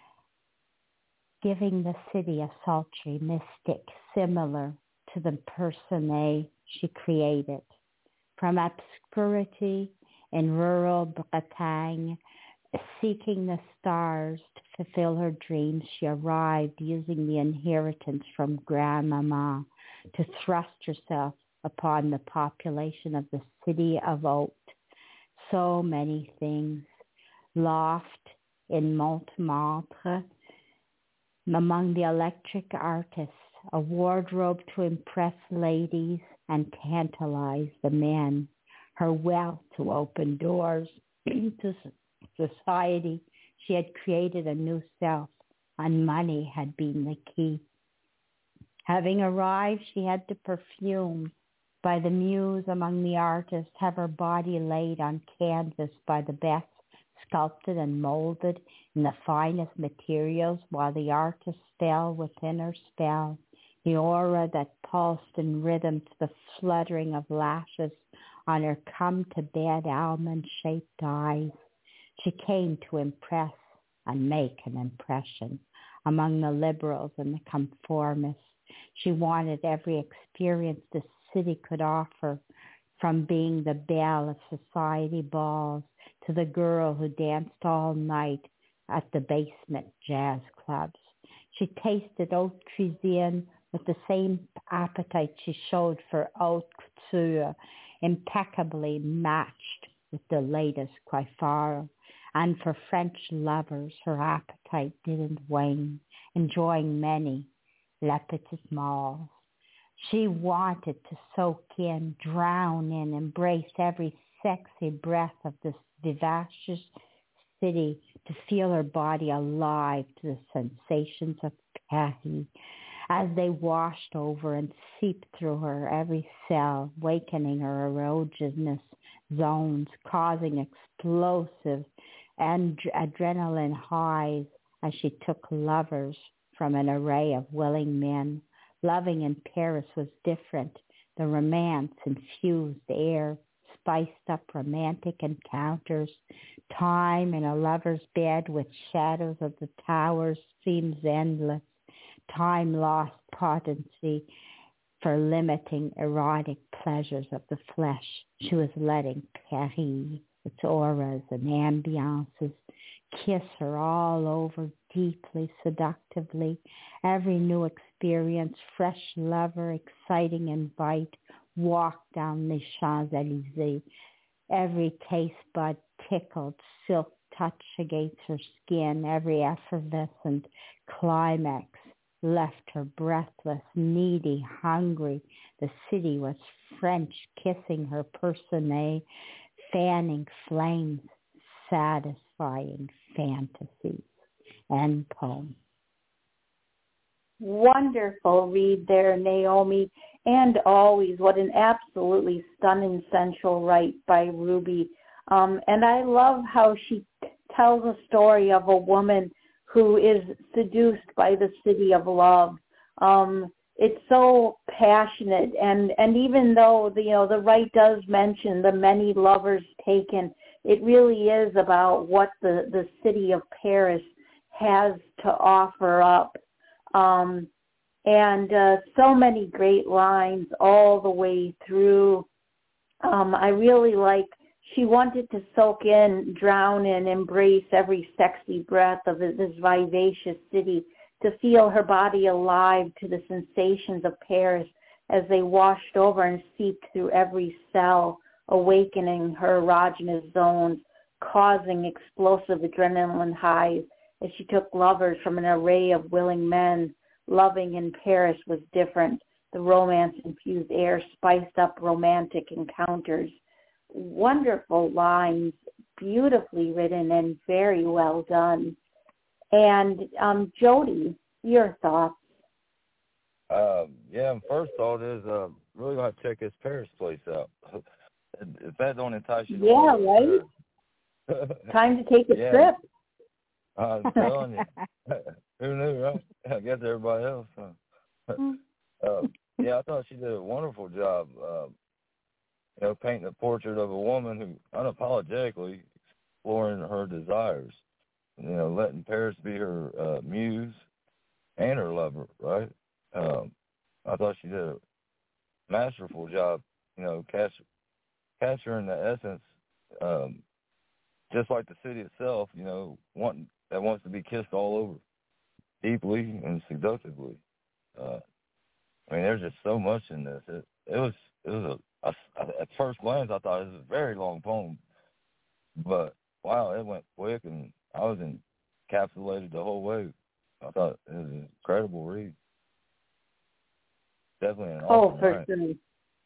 giving the city a sultry mystic similar to the personae she created. From obscurity in rural Bretagne, seeking the stars to fulfill her dreams, she arrived using the inheritance from grandmama to thrust herself upon the population of the city of Haute. So many things. Loft in Montmartre, among the electric artists, a wardrobe to impress ladies and tantalize the men, her wealth to open doors to society. She had created a new self, and money had been the key. Having arrived, she had to perfume by the muse among the artists, have her body laid on canvas by the best, sculpted and molded in the finest materials, while the artist fell within her spell, the aura that pulsed in rhythm to the fluttering of lashes on her come-to-bed almond-shaped eyes. She came to impress and make an impression among the liberals and the conformists. She wanted every experience the city could offer, from being the belle of society balls to the girl who danced all night at the basement jazz clubs. She tasted haute cuisine with the same appetite she showed for haute couture, impeccably matched with the latest coiffure. And for French lovers, her appetite didn't wane, enjoying many La Petite Malls. She wanted to soak in, drown in, embrace every sexy breath of this vivacious city to feel her body alive to the sensations of Paris as they washed over and seeped through her every cell, wakening her erogenous zones, causing explosive and adrenaline highs as she took lovers from an array of willing men. Loving in Paris was different. The romance-infused air spiced up romantic encounters. Time in a lover's bed with shadows of the towers seems endless. Time lost potency for limiting erotic pleasures of the flesh. She was letting Paris, its auras and ambiances, kiss her all over deeply, seductively. Every new experience, fresh lover, exciting invite, walk down the Champs-Élysées. Every taste bud tickled, silk touch against her skin. Every effervescent climax left her breathless, needy, hungry. The city was French kissing her personae, fanning flames, satisfying fantasies. End poem.
Wonderful read there, Naomi. And always, what an absolutely stunning sensual write by Ruby. Um, and I love how she tells a story of a woman who is seduced by the city of love. Um, it's so passionate, and, and even though the, you know the right does mention the many lovers taken, it really is about what the, the city of Paris has to offer up. Um, and uh, so many great lines all the way through. Um, I really like, she wanted to soak in, drown in, embrace every sexy breath of this vivacious city, to feel her body alive to the sensations of Paris as they washed over and seeped through every cell, awakening her erogenous zones, causing explosive adrenaline highs as she took lovers from an array of willing men. Loving in Paris was different. The romance-infused air spiced up romantic encounters. Wonderful lines, beautifully written and very well done. And um, Jody, your thoughts?
Uh, yeah, my first thought is uh, really going to check this Paris place out. If that don't entice you,
yeah, right. Time to take a
yeah.
trip.
I'm telling you. Who knew, right? I guess everybody else. Huh? uh, yeah, I thought she did a wonderful job. Uh, you know, painting a portrait of a woman who unapologetically exploring her desires. You know, letting Paris be her uh, muse and her lover, right? Um, I thought she did a masterful job, you know, capture, capturing the essence, um, just like the city itself, you know, wanting, that wants to be kissed all over, deeply and seductively. Uh, I mean, there's just so much in this. It, it was, it was a, a, at first glance, I thought it was a very long poem, but wow, it went quick, and I was encapsulated the whole way. I thought it was an incredible read. Definitely an awesome
Oh, for
write.
sure.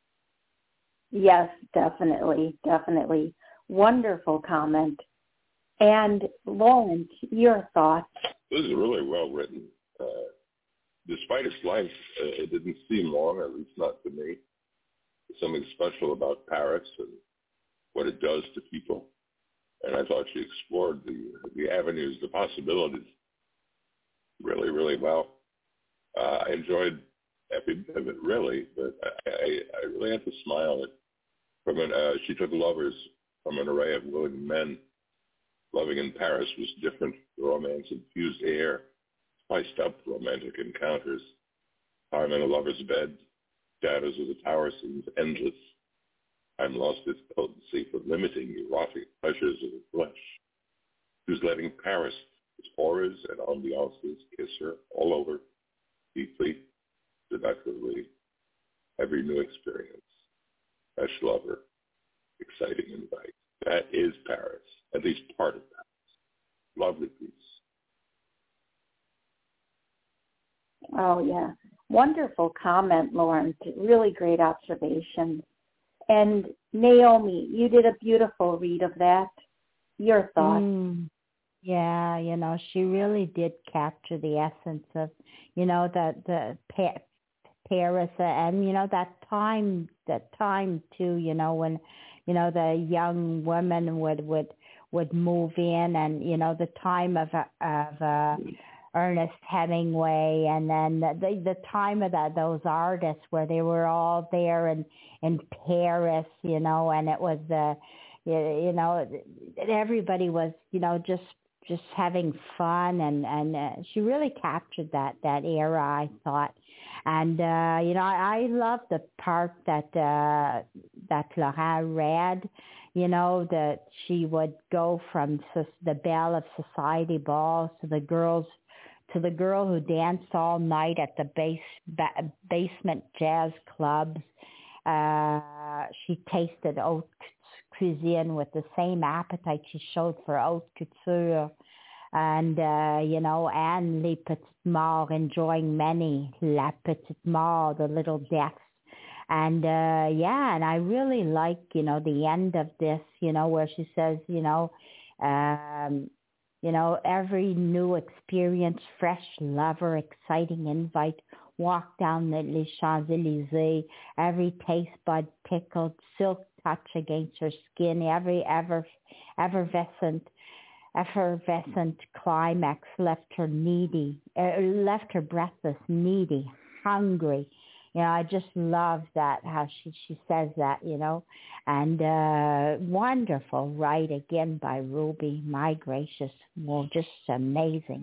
Yes, definitely, definitely. Wonderful comment. And Lawrence, your thoughts?
This is really well written. Uh, despite its length, uh, it didn't seem long, at least not to me. There's something special about Paris and what it does to people. And I thought she explored the the avenues, the possibilities really, really well. Uh, I enjoyed every bit of it, really, but I, I, I really had to smile at from an, uh, she took lovers from an array of willing men. Loving in Paris was different. The romance-infused air spiced up romantic encounters. Time in a lover's bed, shadows of the tower seems endless. Time lost its potency for limiting erotic pleasures of the flesh. She was letting Paris, its auras and ambiances, kiss her all over, deeply, seductively, every new experience. Fresh lover, exciting invite. That is Paris, at least part of Paris. Lovely piece.
Oh, yeah. Wonderful comment, Lawrence. Really great observation. And Naomi, you did a beautiful read of that. Your thoughts?
Mm. Yeah, you know, she really did capture the essence of, you know, the the pa- Paris, uh, and you know that time, that time too. You know when, you know the young women would would would move in, and you know the time of uh, of uh, Ernest Hemingway, and then the the, the time of that those artists where they were all there in in Paris, you know, and it was the, you, you know, everybody was, you know, just just having fun, and and uh, she really captured that that era, I thought. And uh, you know, I, I love the part that uh, that Laurent read. You know, that she would go from so- the belle of society balls to the girls, to the girl who danced all night at the base ba- basement jazz clubs. Uh, she tasted haute cuisine with the same appetite she showed for haute couture. And, uh, you know, and Les Petites Morts, enjoying many, La Petite Mort, the little deaths. And, uh, yeah, and I really like, you know, the end of this, you know, where she says, you know, um, you know, every new experience, fresh lover, exciting invite, walk down the Les Champs-Élysées, every taste bud tickled, silk touch against her skin, every ever, effervescent, effervescent climax left her needy, uh, left her breathless, needy, hungry. You know, I just love that, how she, she says that, you know. And uh, wonderful, right, again by Ruby. My gracious, well, just amazing.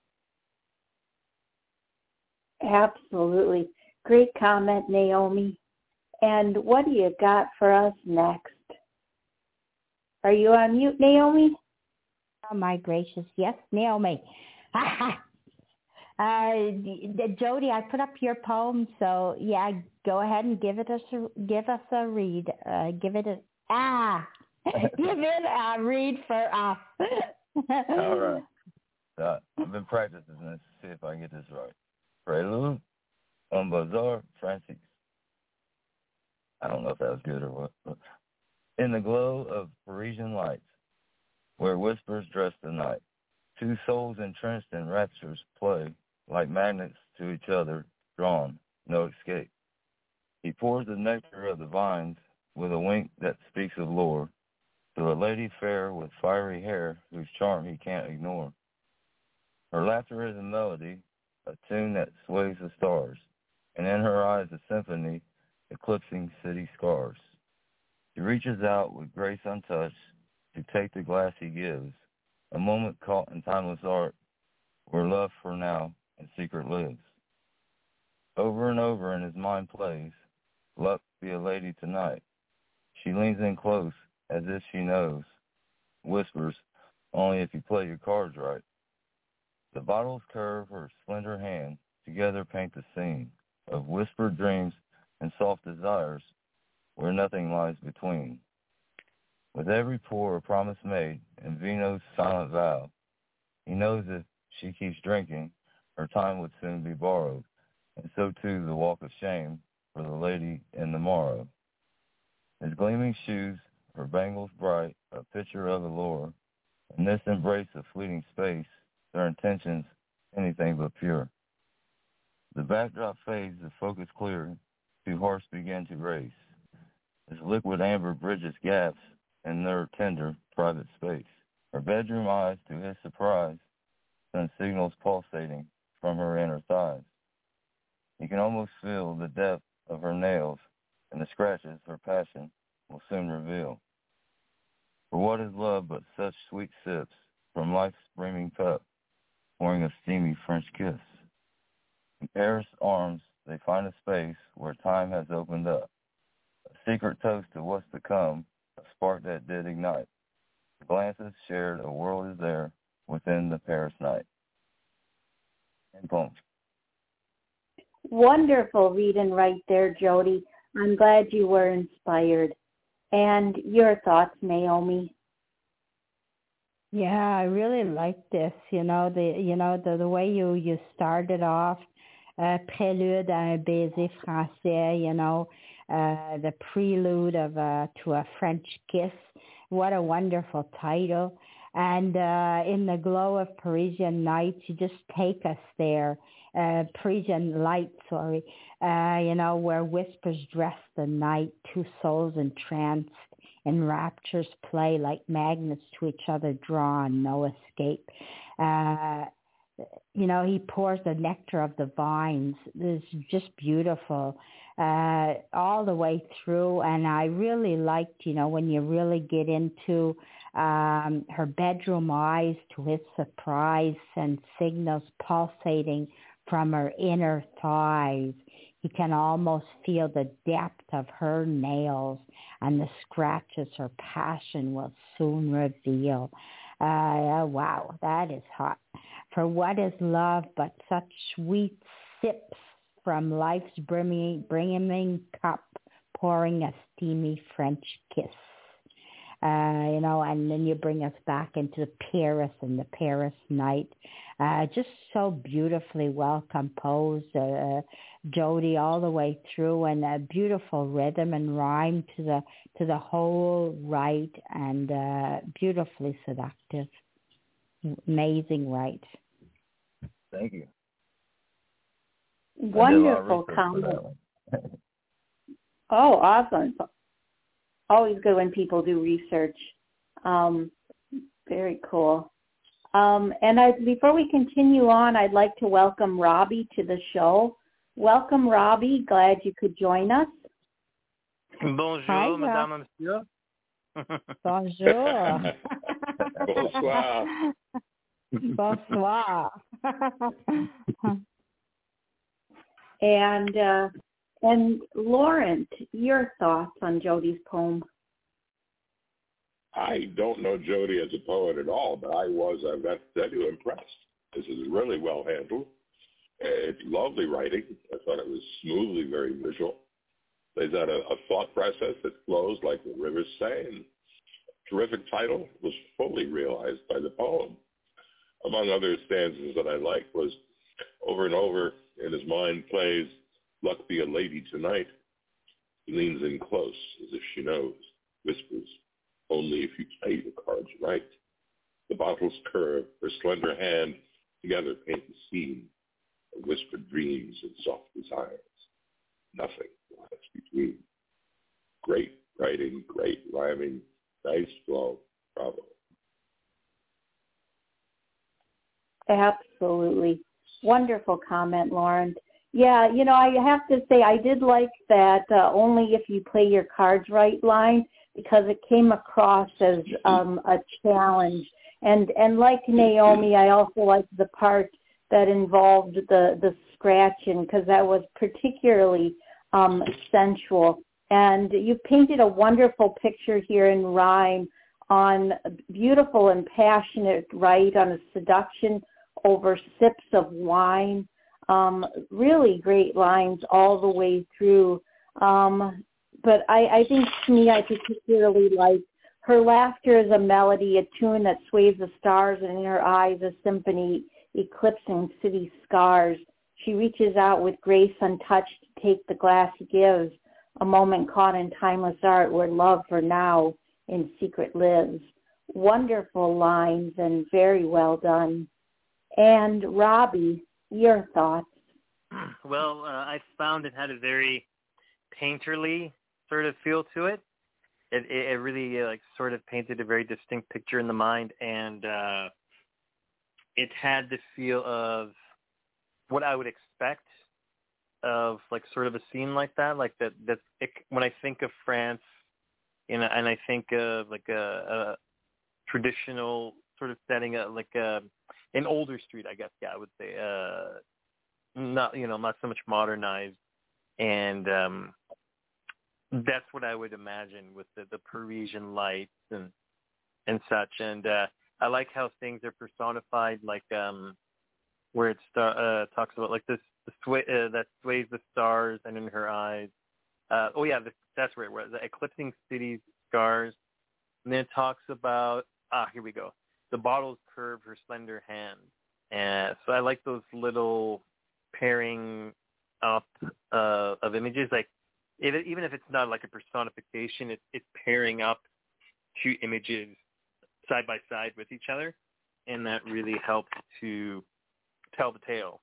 Absolutely. Great comment, Naomi. And what do you got for us next? Are you on mute, Naomi?
Oh, my gracious. Yes, Naomi. uh, Jody, I put up your poem, so yeah, go ahead and give it us a, give us a read. Uh, give it a, ah, give it a read for us.
All right. Uh, I've been practicing this to see if I can get this right. Prelude on Bazar Francis. I don't know if that was good or what. But in the glow of Parisian lights, where whispers dress the night, two souls entrenched in raptures play, like magnets to each other, drawn, no escape. He pours the nectar of the vines with a wink that speaks of lore to a lady fair with fiery hair whose charm he can't ignore. Her laughter is a melody, a tune that sways the stars, and in her eyes a symphony eclipsing city scars. He reaches out with grace untouched to take the glass he gives, a moment caught in timeless art where love for now in secret lives. Over and over in his mind plays, luck be a lady tonight. She leans in close as if she knows, whispers, only if you play your cards right. The bottles curve her slender hand, together paint the scene of whispered dreams and soft desires where nothing lies between. With every pour a promise made and Vino's silent vow, he knows if she keeps drinking, her time would soon be borrowed, and so too the walk of shame for the lady in the morrow. His gleaming shoes, her bangles bright, a picture of allure, in this embrace of fleeting space, their intentions anything but pure. The backdrop fades, the focus clear, two hearts begin to race, as liquid amber bridges gaps in their tender private space. Her bedroom eyes, to his surprise, send signals pulsating from her inner thighs. He can almost feel the depth of her nails, and the scratches her passion will soon reveal. For what is love but such sweet sips from life's brimming cup, pouring a steamy French kiss? In Paris arms, they find a space where time has opened up, a secret toast to what's to come, a spark that did ignite. The glances shared, a world is there within the Paris night. End poem.
Wonderful reading right there, Jody. I'm glad you were inspired. And your thoughts, Naomi?
Yeah, I really like this. You know the you know the the way you you started off, uh, prélude à un baiser français. You know, uh, the prelude of uh, to a French kiss. What a wonderful title. And uh, in the glow of Parisian nights, you just take us there. Uh, Parisian light, sorry, uh, you know, where whispers dress the night, two souls entranced, in raptures play like magnets to each other drawn, no escape. Uh, you know, he pours the nectar of the vines. It's just beautiful uh, all the way through. And I really liked, you know, when you really get into um, her bedroom eyes, to his surprise, and signals pulsating from her inner thighs. He can almost feel the depth of her nails, and the scratches her passion will soon reveal. Uh, wow, that is hot. For what is love but such sweet sips from life's brimming, brimming cup, pouring a steamy French kiss. Uh, you know, and then you bring us back into Paris and the Paris night. Uh, just so beautifully well composed, uh, Jody, all the way through, and a beautiful rhythm and rhyme to the to the whole right, and uh, beautifully seductive. Amazing right.
Thank you.
Wonderful comment. Oh, awesome. Always good when people do research. Um, very cool. Um, and I, before we continue on, I'd like to welcome Robbie to the show. Welcome, Robbie. Glad you could join us.
Bonjour,
Hi,
Madame and Monsieur.
Bonjour.
Bonsoir.
Bonsoir.
And uh, and Laurent, your thoughts on Jody's poem?
I don't know Jody as a poet at all, but I was, I've got to tell you, impressed. This is really well handled. It's lovely writing. I thought it was smoothly, very visual. Lays out a, a thought process that flows like the rivers say, and terrific title was fully realized by the poem. Among other stanzas that I liked was over and over in his mind plays, "Luck be a lady tonight." He leans in close as if she knows, whispers, "Only if you play the cards right." The bottle's curve, her slender hand, together paint the scene of whispered dreams and soft desires. Nothing lies between. Great writing, great rhyming, nice flow, bravo.
Absolutely. Wonderful comment, Lauren. Yeah, you know, I have to say I did like that uh, only if you play your cards right line, because it came across as um, a challenge. And and like Naomi, I also liked the part that involved the, the scratching, because that was particularly um, sensual. And you painted a wonderful picture here in rhyme on beautiful and passionate right on a seduction over sips of wine. Um, really great lines all the way through. Um, but I, I think to me, I particularly like her laughter is a melody, a tune that sways the stars, and in her eyes a symphony eclipsing city scars. She reaches out with grace untouched to take the glass he gives, a moment caught in timeless art where love for now in secret lives. Wonderful lines and very well done. And Robbie, your thoughts?
Well, uh, I found it had a very painterly sort of feel to it. It, it, it really uh, like sort of painted a very distinct picture in the mind, and uh, it had the feel of what I would expect of like sort of a scene like that. Like that, that it, when I think of France, you know, and I think of like a, a traditional sort of setting, uh, like a, an older street, I guess. Yeah, I would say, uh, not you know, not so much modernized, and um, that's what I would imagine with the, the Parisian lights and and such. And uh, I like how things are personified, like um, where it star- uh, talks about like this the sway, uh, that sways the stars and in her eyes. Uh, oh yeah, the, that's where it was, the eclipsing city's scars. And then it talks about ah, here we go. The bottle's curve, her slender hand. And so I like those little pairing up uh, of images, like if it, even if it's not like a personification, it, it's pairing up two images side by side with each other, and that really helped to tell the tale.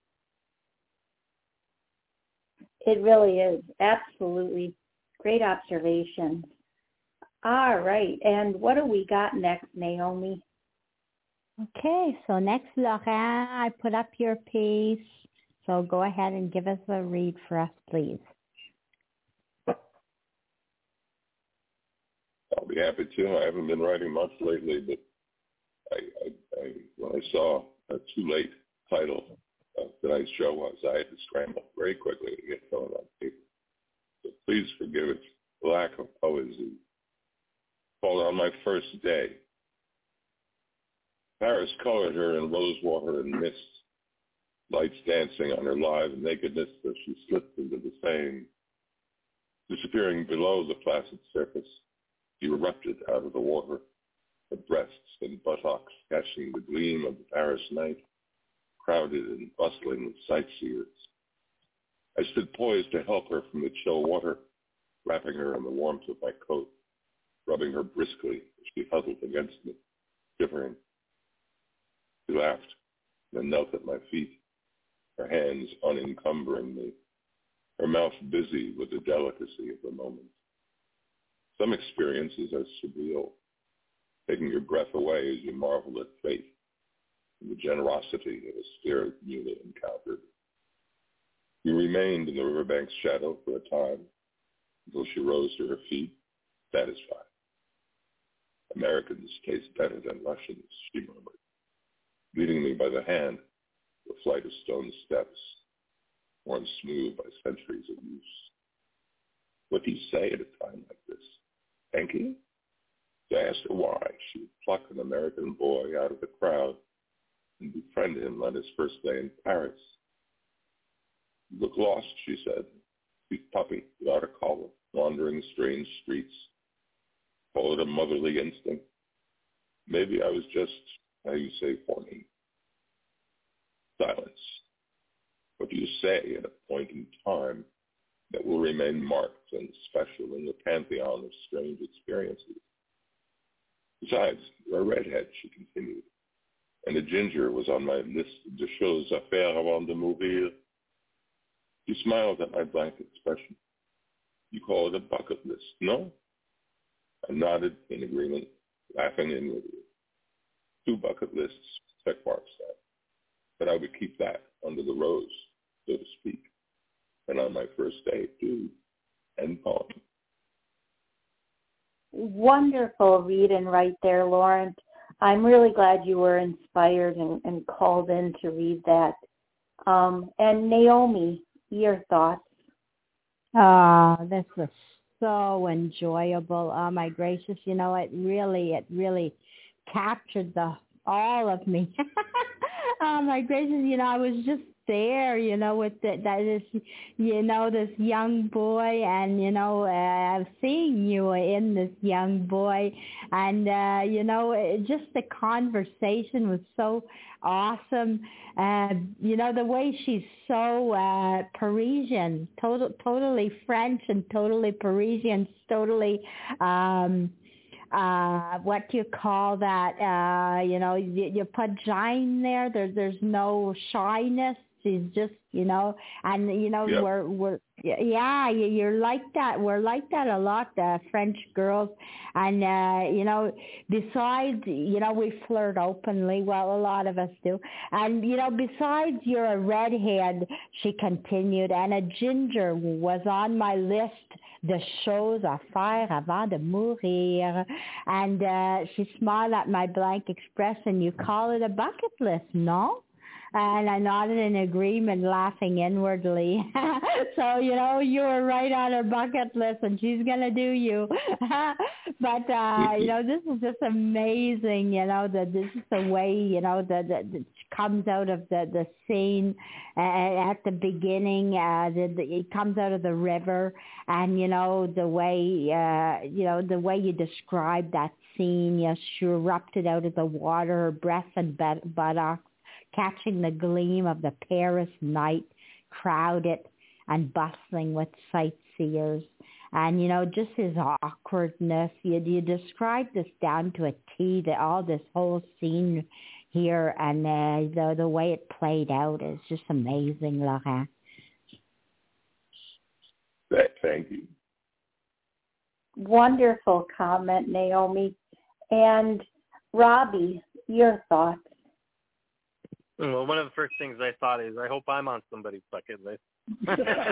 It really is. Absolutely. Great observation. All right. And what do we got next, Naomi?
Okay, so next, Laurent, I put up your piece. So go ahead and give us a read for us, please.
I'll be happy to. I haven't been writing much lately, but I, I, I when I saw a Too Late title of tonight's show was, I had to scramble very quickly to get going on paper. So please forgive its lack of poesy. Called On My First Day. Paris colored her in rose water and mist, lights dancing on her live nakedness as she slipped into the Seine. Disappearing below the placid surface, she erupted out of the water, her breasts and buttocks catching the gleam of the Paris night, crowded and bustling with sightseers. I stood poised to help her from the chill water, wrapping her in the warmth of my coat, rubbing her briskly as she huddled against me, shivering. She laughed, then knelt at my feet, her hands unencumbering me, her mouth busy with the delicacy of the moment. Some experiences are surreal, taking your breath away as you marvel at fate and the generosity of a spirit newly encountered. We remained in the riverbank's shadow for a time until she rose to her feet, satisfied. Americans taste better than Russians, she murmured, leading me by the hand to a flight of stone steps, worn smooth by centuries of use. What do you say at a time like this? Thank you? To ask her why, she would pluck an American boy out of the crowd and befriend him on his first day in Paris. You look lost, she said. Sweet puppy without a collar, wandering strange streets. Call it a motherly instinct. Maybe I was just, how you say, horny. Silence. What do you say at a point in time that will remain marked and special in the pantheon of strange experiences? Besides, you're a redhead, she continued, and a ginger was on my list de choses à faire avant de mourir. She smiled at my blank expression. You call it a bucket list, no? I nodded in agreement, laughing inwardly. Two bucket lists, check marks that. But I would keep that under the rose, so to speak. And on my first day, too, and poem.
Wonderful reading right there, Lauren. I'm really glad you were inspired and, and called in to read that. Um, and Naomi, your thoughts?
Oh, this was so enjoyable. Oh my gracious, you know, it really, it really captured the all of me. Oh my gracious, you know, I was just there, you know, with the, that is, you know, this young boy, and you know, uh, seeing you in this young boy, and uh, you know, it, just the conversation was so awesome. Uh, you know, the way she's so uh, Parisian, total, totally French, and totally Parisian, totally. Um, uh what do you call that, uh you know, you, you put Jane there, there there's no shyness. She's just, you know, and you know, yep. we're we're yeah, you're like that. We're like that a lot, uh, French girls, and uh, you know, besides, you know, we flirt openly. Well, a lot of us do, and you know, besides, you're a redhead. She continued, and a ginger was on my list. De choses à faire avant de mourir, and uh, she smiled at my blank expression. You call it a bucket list, no? And I nodded in agreement, laughing inwardly. So, you know, you were right on her bucket list, and she's going to do you. But, uh, you know, this is just amazing, you know, that this is the way, you know, that, that, that comes out of the, the scene uh, at the beginning. Uh, the, the, it comes out of the river, and, you know, the way, uh, you know, the way you describe that scene, you know, she erupted out of the water, her breasts and buttocks, catching the gleam of the Paris night, crowded and bustling with sightseers. And, you know, just his awkwardness. You, you described this down to a T, the, all this whole scene here, and uh, the, the way it played out is just amazing, Laurent.
Thank you.
Wonderful comment, Naomi. And Robbie, your thoughts?
Well, one of the first things I thought is, I hope I'm on somebody's bucket list. I,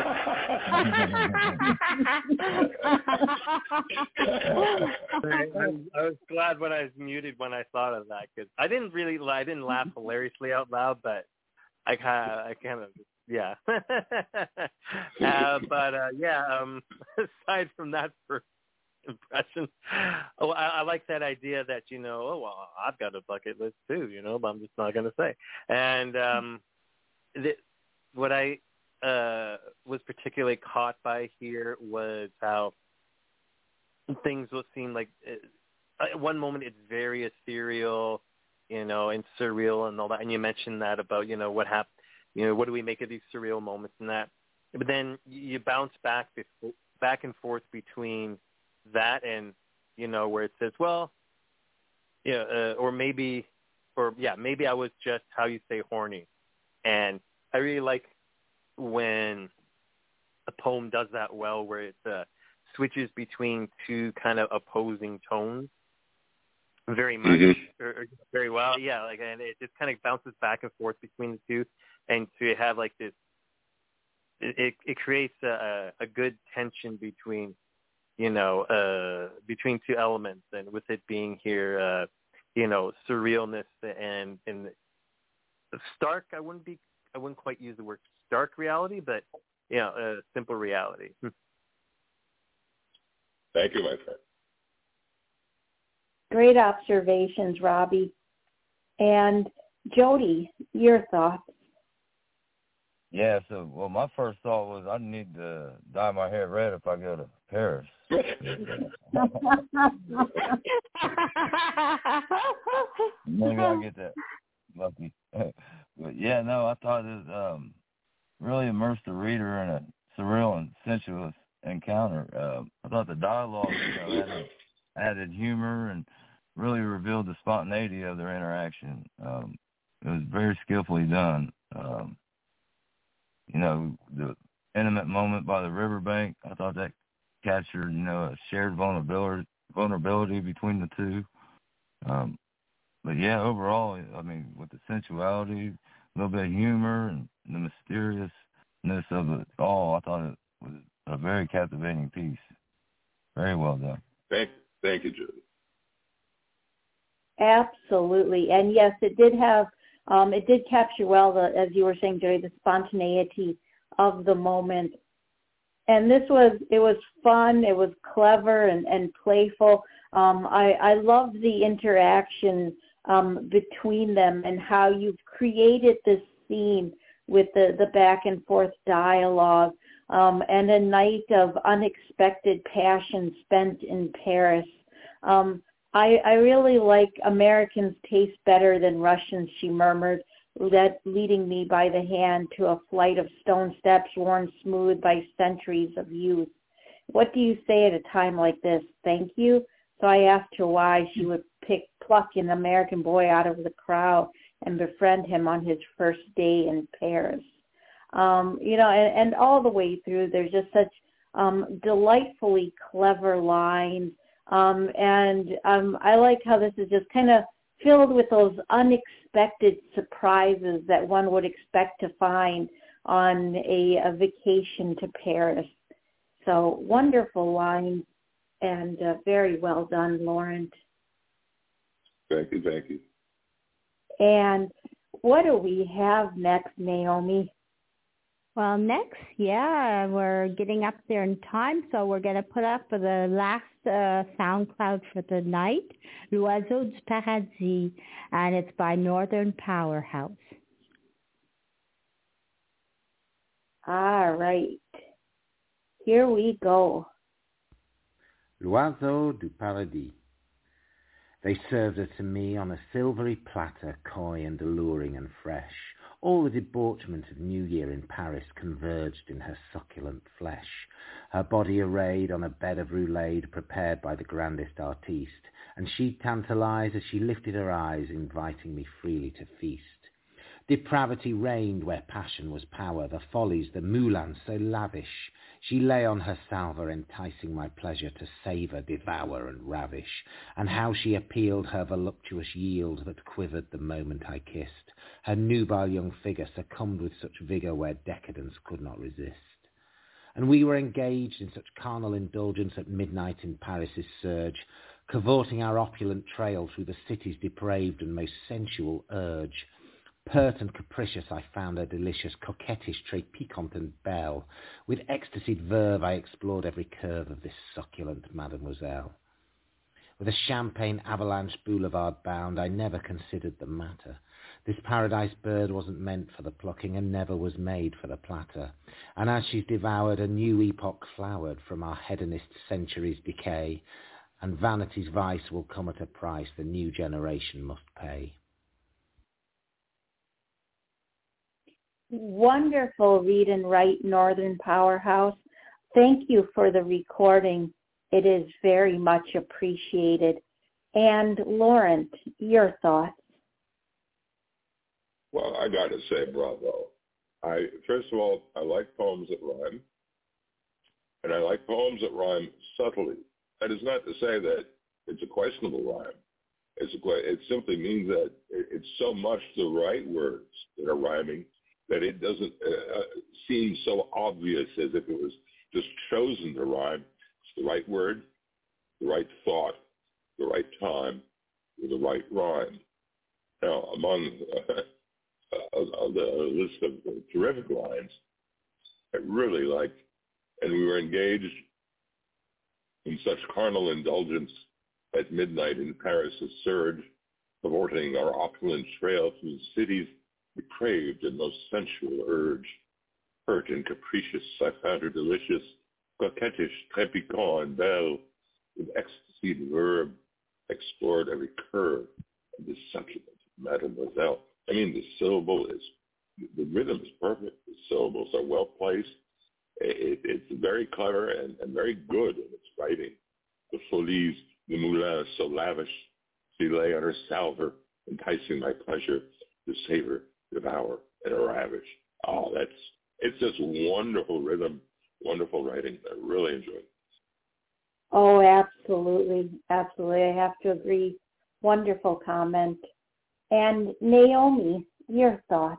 I was glad when I was muted when I thought of that, because I didn't really, I didn't laugh hilariously out loud, but I kind of, I kind of, yeah. uh, but uh, yeah, um, aside from that first impression, oh, I, I like that idea that, you know, oh well, I've got a bucket list too, you know, but I'm just not going to say. And um, the, what I uh, was particularly caught by here was how things will seem like uh, at one moment it's very ethereal, you know, and surreal and all that. And you mentioned that about, you know, what happened, you know, what do we make of these surreal moments and that. But then you bounce back before, back and forth between that and, you know, where it says, well, yeah, uh, or maybe, or yeah, maybe I was just, how you say, horny. And I really like when a poem does that well, where it uh, switches between two kind of opposing tones very much, mm-hmm. or, or very well. Yeah, like, and it just kind of bounces back and forth between the two, and to have like this, it, it, it creates a, a good tension between, you know, uh, between two elements, and with it being here, uh, you know, surrealness and, and stark, I wouldn't be, I wouldn't quite use the word stark reality, but, you know, uh, simple reality.
Thank you, my friend.
Great observations, Robbie. And Jody, your thoughts?
Yeah, so, well, my first thought was I need to dye my hair red if I go to Paris. Maybe I'll get that lucky. But, yeah, no, I thought it um, really immersed the reader in a surreal and sensuous encounter. Uh, I thought the dialogue, you know, added, added humor and really revealed the spontaneity of their interaction. Um, it was very skillfully done. Um, you know, the intimate moment by the riverbank, I thought that captured, you know, a shared vulnerability vulnerability between the two. Um, but, yeah, overall, I mean, with the sensuality, a little bit of humor, and the mysteriousness of it all, I thought it was a very captivating piece. Very well done.
Thank, thank you, Judy.
Absolutely. And, yes, it did have, um, it did capture well, the, as you were saying, Judy, the spontaneity of the moment. And this was, it was fun, it was clever and, and playful. Um, I, I love the interaction um, between them and how you've created this scene with the, the back and forth dialogue um, and a night of unexpected passion spent in Paris. Um, I, I really like Americans Taste Better Than Russians, she murmured, led, leading me by the hand to a flight of stone steps worn smooth by centuries of youth. What do you say at a time like this? Thank you. So I asked her why she would pick pluck an American boy out of the crowd and befriend him on his first day in Paris. Um, you know, and, and all the way through, there's just such um, delightfully clever lines. Um, and um, I like how this is just kind of filled with those unexpected surprises that one would expect to find on a, a vacation to Paris. So wonderful lines and uh, very well done, Laurent.
Thank you, thank you.
And what do we have next, Naomi?
Well, next, yeah, we're getting up there in time, so we're going to put up for the last uh, SoundCloud for the night, L'Oiseau du Paradis, and it's by Northern Powerhouse.
All right. Here we go.
L'Oiseau du Paradis. They served her to me on a silvery platter, coy and alluring and fresh, All the debauchement of New Year in Paris converged in her succulent flesh, her body arrayed on a bed of roulade prepared by the grandest artiste, and she tantalized as she lifted her eyes, inviting me freely to feast. Depravity reigned where passion was power, the follies, the moulins so lavish. She lay on her salver, enticing my pleasure to savour, devour, and ravish, and how she appealed her voluptuous yield that quivered the moment I kissed. Her nubile young figure succumbed with such vigour where decadence could not resist. And we were engaged in such carnal indulgence at midnight in Paris's surge, cavorting our opulent trail through the city's depraved and most sensual urge. Pert and capricious I found her delicious, coquettish, très piquante and belle. With ecstasied verve I explored every curve of this succulent mademoiselle. With a champagne avalanche boulevard bound, I never considered the matter. This paradise bird wasn't meant for the plucking and never was made for the platter. And as she's devoured, a new epoch flowered from our hedonist century's decay, and vanity's vice will come at a price the new generation must pay.
Wonderful read and write, Northern Powerhouse. Thank you for the recording. It is very much appreciated. And Laurent, your thoughts?
Well, I got to say bravo. I first of all, I like poems that rhyme, and I like poems that rhyme subtly. That is not to say that it's a questionable rhyme. It's a, it simply means that it's so much the right words that are rhyming that it doesn't uh, seem so obvious as if it was just chosen to rhyme. It's the right word, the right thought, the right time, with the right rhyme. Now, among uh, uh, the list of terrific lines, I really liked, and we were engaged in such carnal indulgence at midnight in Paris' surge, cavorting our opulent trail through the city's depraved and most sensual urge. Pert and capricious, I found her delicious, coquettish, très piquant and belle, with ecstasy verb, explored every curve of this succulent mademoiselle. I mean, the syllable is, the rhythm is perfect. The syllables are well placed. It, it's very clever and, and very good in its writing. The folies, the moulins so lavish, she lay on her salver, enticing my pleasure to savor, devour, and ravish. Oh, that's, it's just wonderful rhythm, wonderful writing. I really enjoyed it.
Oh, absolutely. Absolutely. I have to agree. Wonderful comment. And Naomi, your thoughts?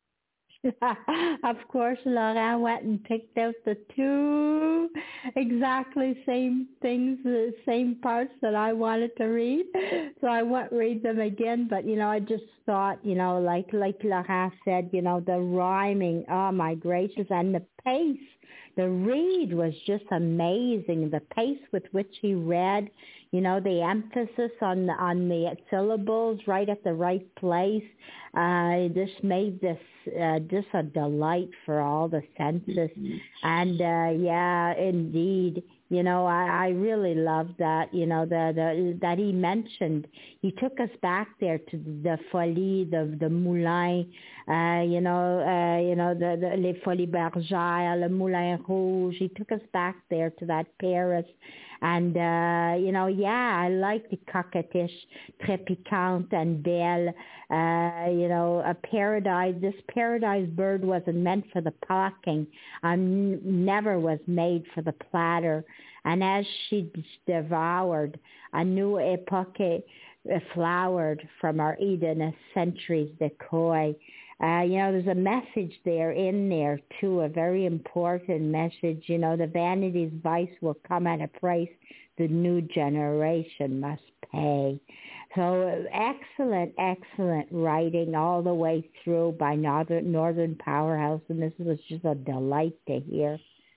Of course, Laurent went and picked out the two exactly same things, the same parts that I wanted to read. So I won't read them again, but, you know, I just thought, you know, like like Laurent said, you know, the rhyming, oh my gracious, and the pace. The read was just amazing. The pace with which he read, you know, the emphasis on the, on the syllables right at the right place. Uh, this made this uh, just a delight for all the senses. And uh, yeah, indeed, you know, I, I really loved that. You know, the, the that he mentioned. He took us back there to the Folie, the the Moulin. Uh, you know, uh, you know the, the Les Folies Bergères, Le Moulin Rouge. He took us back there to that Paris. And, uh, you know, yeah, I like the coquettish, très piquante and belle. Uh, you know, a paradise, this paradise bird wasn't meant for the plucking. Um, never was made for the platter. And as she devoured, a new epoch flowered from our Eden centuries decoy. Uh, you know, there's a message there in there, too, a very important message. You know, the vanity's vice will come at a price the new generation must pay. So excellent, excellent writing all the way through by Northern, Northern Powerhouse, and this was just a delight to hear.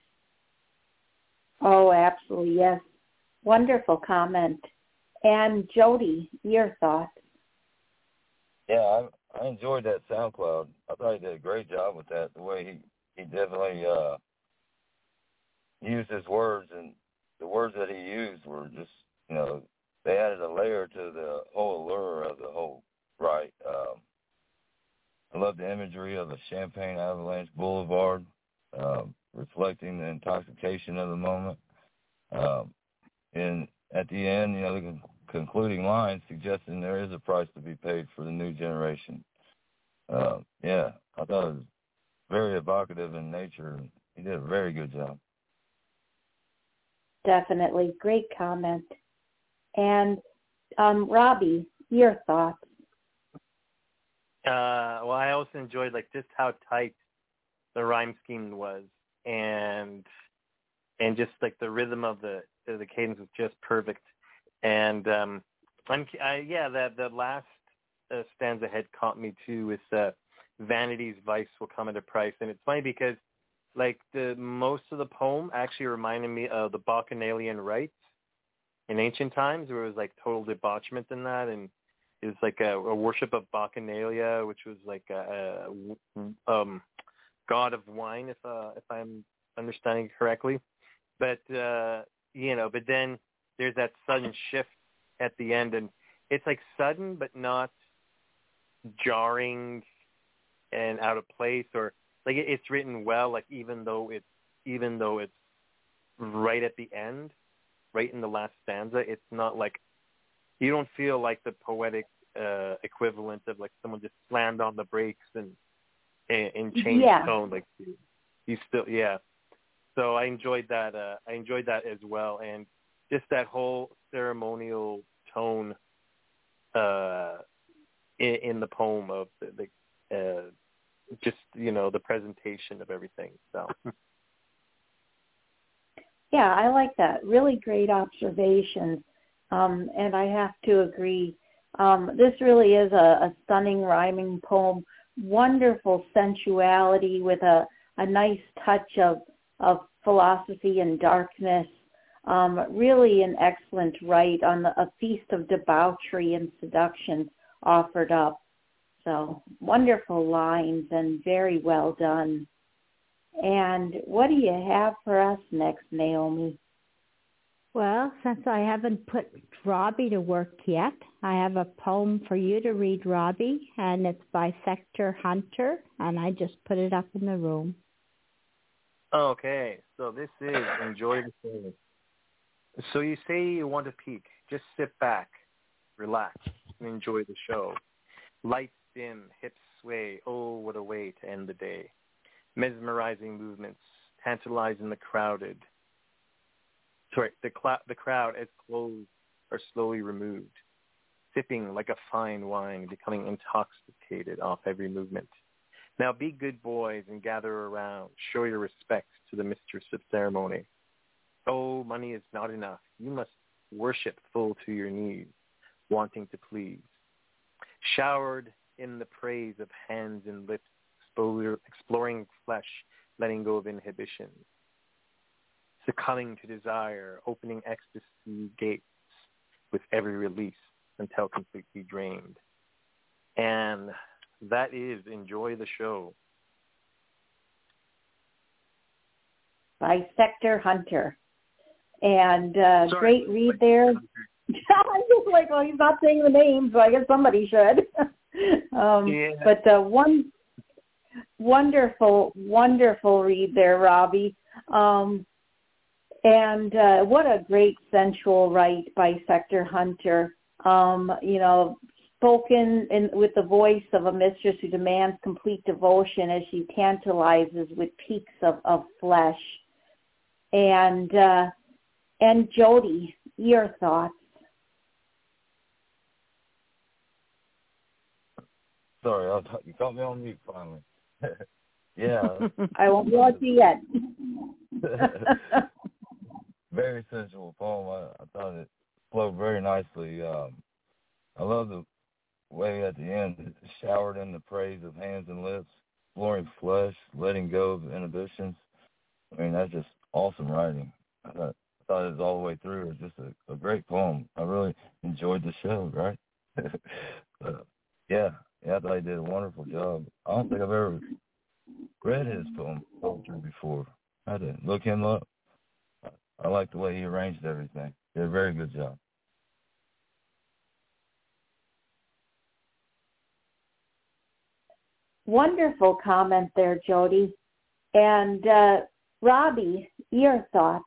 Oh, absolutely, yes. Wonderful comment. And Jody, your thoughts?
Yeah, I, I enjoyed that SoundCloud. I thought he did a great job with that. The way he, he definitely uh, used his words, and the words that he used were just, you know, they added a layer to the whole allure of the whole right. Um, I love the imagery of a Champagne Avalanche Boulevard, uh, reflecting the intoxication of the moment. Um, and at the end, you know, the con- concluding line suggesting there is a price to be paid for the new generation. Uh, yeah, I thought it was very evocative in nature. He did a very good job.
Definitely. Great comment. And um, Robbie, your thoughts?
Uh, well, I also enjoyed like just how tight the rhyme scheme was, and and just like the rhythm of the the cadence was just perfect. And um, I'm I, yeah, that the last uh, stanza had caught me too with uh, vanity's vice will come at a price, and it's funny because like the most of the poem actually reminded me of the Bacchanalian rites in ancient times, where it was like total debauchement in that, and it was like a, a worship of Bacchanalia, which was like a, a um, god of wine, if uh, if I'm understanding correctly. But uh, you know, but then there's that sudden shift at the end, and it's like sudden but not jarring and out of place, or like it, it's written well. Like even though it's even though it's right at the end, right in the last stanza, it's not like you don't feel like the poetic uh, equivalent of like someone just slammed on the brakes and and, and changed
yeah.
tone. Like you still, yeah. So I enjoyed that. Uh, I enjoyed that as well, and just that whole ceremonial tone uh, in, in the poem of the, the uh, just you know the presentation of everything. So.
Yeah, I like that. Really great observations, um, and I have to agree. Um, this really is a, a stunning rhyming poem. Wonderful sensuality with a, a nice touch of of philosophy and darkness. Um, really an excellent write on the, a feast of debauchery and seduction offered up. So wonderful lines and very well done. And what do you have for us next, Naomi?
Well, since I haven't put Robbie to work yet, I have a poem for you to read, Robbie, and it's by Sector Hunter, and I just put it up in the room.
Okay, so this is Enjoy the Show. So you say you want to peek. Just sit back, relax, and enjoy the show. Lights dim, hips sway. Oh, what a way to end the day. Mesmerizing movements, tantalizing the crowded. Sorry, the, cl- the crowd as clothes are slowly removed, sipping like a fine wine, becoming intoxicated off every movement. Now be good boys and gather around. Show your respect to the mistress of ceremony. Oh, money is not enough. You must worship full to your knees, wanting to please. Showered in the praise of hands and lips, exploring flesh, letting go of inhibitions. Succumbing to desire, opening ecstasy gates with every release until completely drained. And that is Enjoy the Show.
By Sector Hunter. And uh, great read there. I'm just like, well, he's not saying the name, so I guess somebody should. um,
yeah.
But uh, one wonderful, wonderful read there, Robbie. Um, and uh, what a great sensual write by Sector Hunter. Um, you know, spoken in, with the voice of a mistress who demands complete devotion as she tantalizes with peaks of, of flesh. And uh, and Jody, your thoughts?
Sorry, I was, you caught me on mute finally. yeah.
I won't watch you yet.
Very sensual poem. I, I thought it flowed very nicely. Um, I love the way at the end it's showered in the praise of hands and lips, exploring flesh, letting go of inhibitions. I mean, that's just awesome writing. I thought, I thought it was all the way through. It was just a, a great poem. I really enjoyed the show, right? but, yeah, yeah, I thought he did a wonderful job. I don't think I've ever read his poem poetry before. I had to look him up. I, I like the way he arranged everything. Did a very good job.
Wonderful comment there, Jody. And uh, Robbie, your thoughts?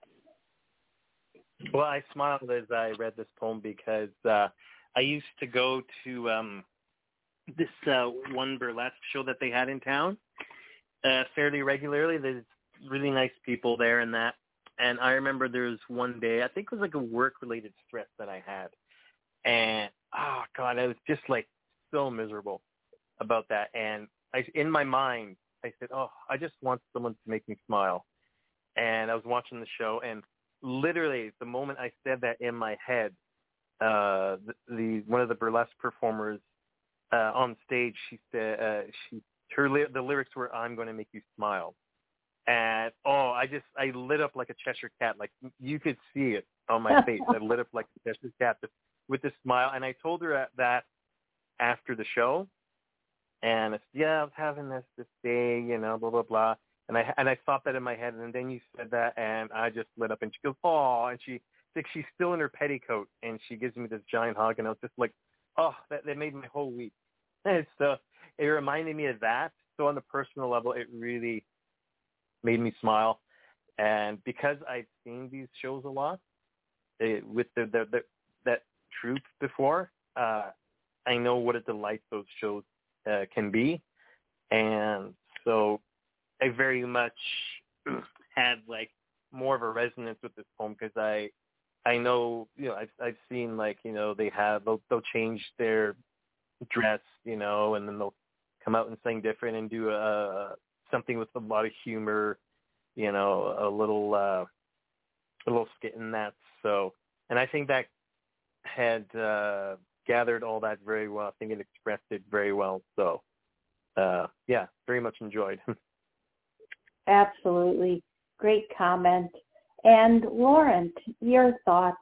Well, I smiled as I read this poem because uh, I used to go to um, this uh, one burlesque show that they had in town uh, fairly regularly. There's really nice people there and that. And I remember there was one day, I think it was like a work-related stress that I had. And, oh, God, I was just like so miserable about that. And I, in my mind, I said, oh, I just want someone to make me smile. And I was watching the show, and literally the moment I said that in my head, uh, the, the one of the burlesque performers uh, on stage, she said, uh, she her the lyrics were, "I'm going to make you smile," and oh, I just I lit up like a Cheshire cat. Like you could see it on my face. I lit up like a Cheshire cat with this smile, and I told her that after the show. And it's, yeah, I was having this this day, you know, blah blah blah, and I and I thought that in my head, and then you said that, and I just lit up, and she goes, oh, and she like she's still in her petticoat, and she gives me this giant hug, and I was just like, oh, that that made my whole week. And so it reminded me of that. So on the personal level, it really made me smile, and because I've seen these shows a lot it, with the, the, the that troupe before, uh, I know what a delight those shows Uh, can be, and so I very much had like more of a resonance with this poem because I, I know you know I've I've seen like you know they have they'll they'll change their dress you know and then they'll come out and sing different and do a something with a lot of humor, you know a little uh, a little skit in that. So and I think that had. Uh, gathered all that very well. I think it expressed it very well. So, uh, yeah, very much enjoyed.
Absolutely. Great comment. And Laurent, your thoughts?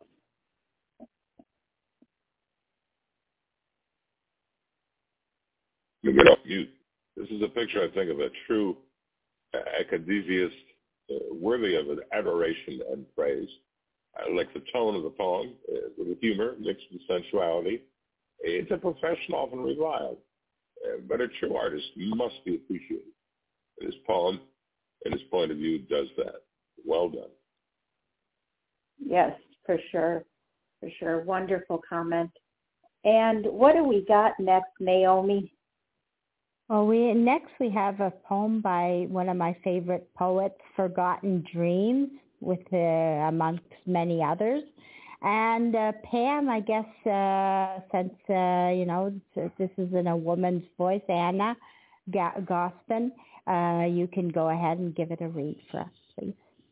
You get off mute. This is a picture, I think, of a true academiist, uh, worthy of an adoration and praise. I like the tone of the poem, uh, with the humor mixed with sensuality. It's a profession often reviled, uh, but a true artist must be appreciated. His poem and his point of view does that. Well done.
Yes, for sure. For sure. Wonderful comment. And what do we got next, Naomi?
Well, we next we have a poem by one of my favorite poets, Forgotten Dreams, with uh, amongst many others. And uh, Pam, I guess, uh, since, uh, you know, this is in a woman's voice, Anna Ga- Gospin, uh, you can go ahead and give it a read for us, please.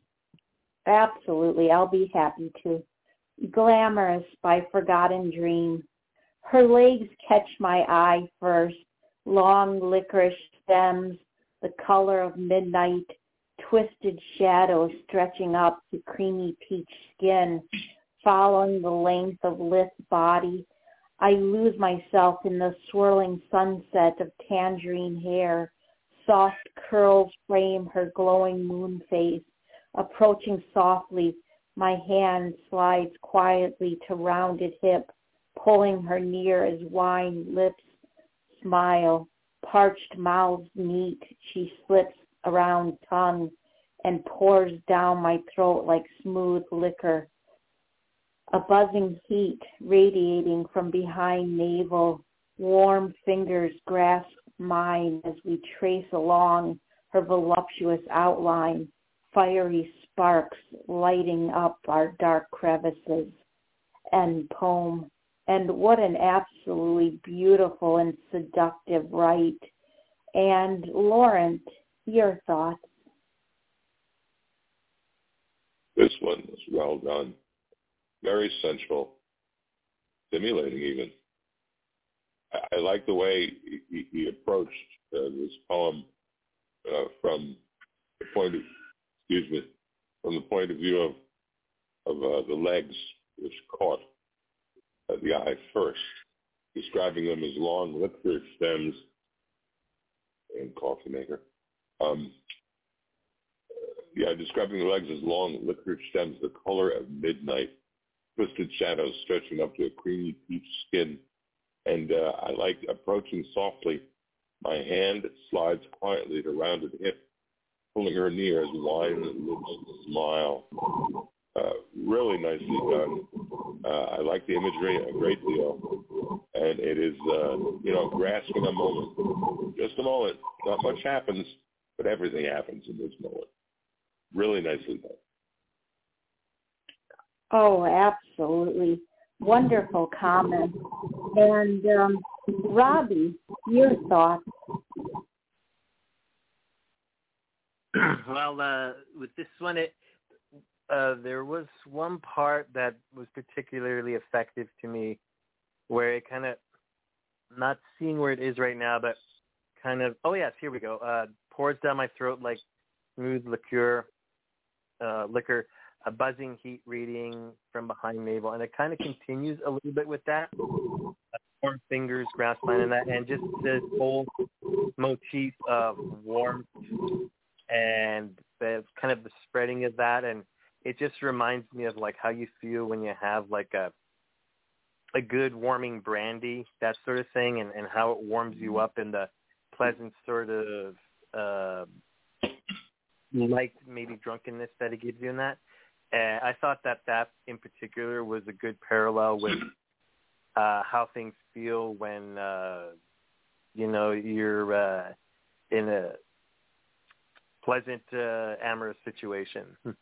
Absolutely. I'll be happy to. Glamorous by Forgotten Dream. Her legs catch my eye first, long licorice stems, the color of midnight, twisted shadows stretching up to creamy peach skin. Following the length of lithe body, I lose myself in the swirling sunset of tangerine hair. Soft curls frame her glowing moon face. Approaching softly, my hand slides quietly to rounded hip, pulling her near as wine lips smile. Parched mouths meet, she slips around tongue and pours down my throat like smooth liquor. A buzzing heat radiating from behind navel. Warm fingers grasp mine as we trace along her voluptuous outline. Fiery sparks lighting up our dark crevices. End poem. And what an absolutely beautiful and seductive rite. And Laurent, your thoughts?
This one was well done. Very sensual, stimulating even. I, I like the way he, he approached uh, this poem uh, from the point of, excuse me, from the point of view of of uh, the legs, which caught uh, the eye first, describing them as long licorice stems and coffee maker. Um, yeah, describing the legs as long licorice stems, the color of midnight. Twisted shadows stretching up to a creamy peach skin. And uh, I like approaching softly, My hand slides quietly to rounded hip, pulling her near as wine lips smile. Uh, really nicely done. Uh, I like the imagery a great deal. And it is, uh, you know, grasping a moment. Just a moment. Not much happens, but everything happens in this moment. Really nicely done.
Oh, absolutely. Wonderful comment. And um, Robbie, your thoughts?
Well, uh, with this one, it uh, there was one part that was particularly effective to me, where it kind of, not seeing where it is right now, but kind of, oh yes, here we go. Uh, pours down my throat like smooth liqueur, uh, liquor, a buzzing heat reading from behind navel, and it kind of continues a little bit with that. Warm fingers, grass line, and that, and just this whole motif of warmth and the kind of the spreading of that, and it just reminds me of like how you feel when you have like a a good warming brandy, that sort of thing, and, and how it warms you up in the pleasant sort of uh, light, maybe drunkenness that it gives you in that. And I thought that that in particular was a good parallel with uh, how things feel when, uh, you know, you're uh, in a pleasant, uh, amorous situation.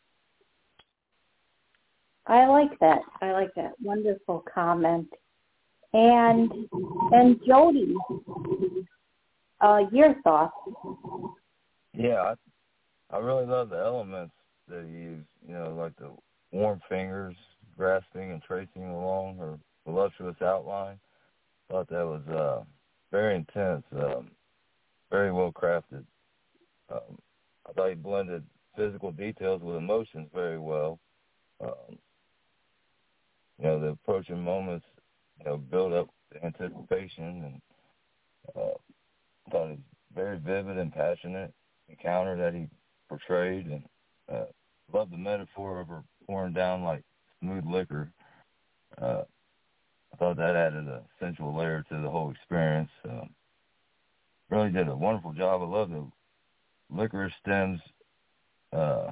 I like that. I like that. Wonderful comment. And and Jody, uh, your thoughts?
Yeah, I, I really love the elements that he used. You know, like the warm fingers, grasping and tracing along her voluptuous outline. Thought that was uh, very intense, um, very well crafted. Um, I thought he blended physical details with emotions very well. Um, you know, the approaching moments, you know, build up the anticipation, and uh, I thought it was very vivid and passionate encounter that he portrayed, and uh, loved the metaphor of her pouring down like smooth liquor. Uh, I thought that added a sensual layer to the whole experience. Um, really did a wonderful job. I love the licorice stems uh,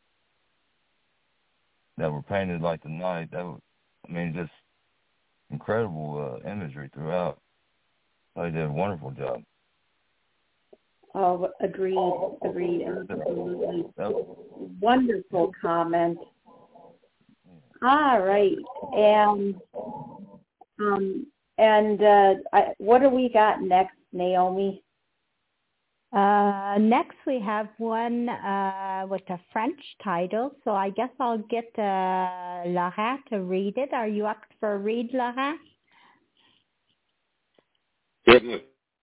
that were painted like the night. That was, I mean, just incredible uh, imagery throughout. I did a wonderful job.
Oh, agreed, agreed, absolutely. Wonderful comment. All right, and um, and uh, I, what do we got next, Naomi?
Uh, next we have one uh, with a French title, so I guess I'll get uh, Laurent to read it. Are you up for a read, Laurent?
Certainly.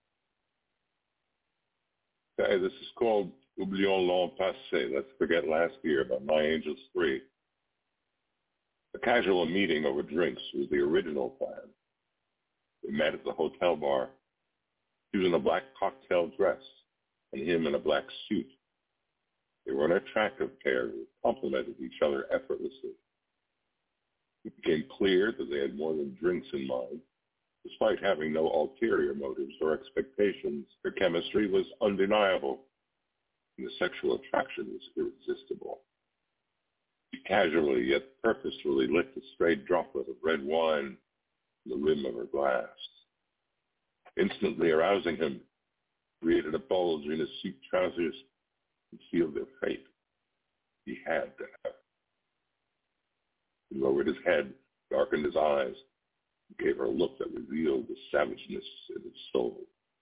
Okay, this is called Oublions l'an passé, Let's Forget Last Year by My Angels three. A casual meeting over drinks was the original plan. We met at the hotel bar. She was in a black cocktail dress, and him in a black suit. They were an attractive pair who complemented each other effortlessly. It became clear that they had more than drinks in mind. Despite having no ulterior motives or expectations, their chemistry was undeniable, and the sexual attraction was irresistible. She casually yet purposefully licked a stray droplet of red wine from the rim of her glass. Instantly arousing him, created a bulge in his suit trousers and sealed their fate. He had to have. He lowered his head, darkened his eyes, and gave her a look that revealed the savageness in his soul.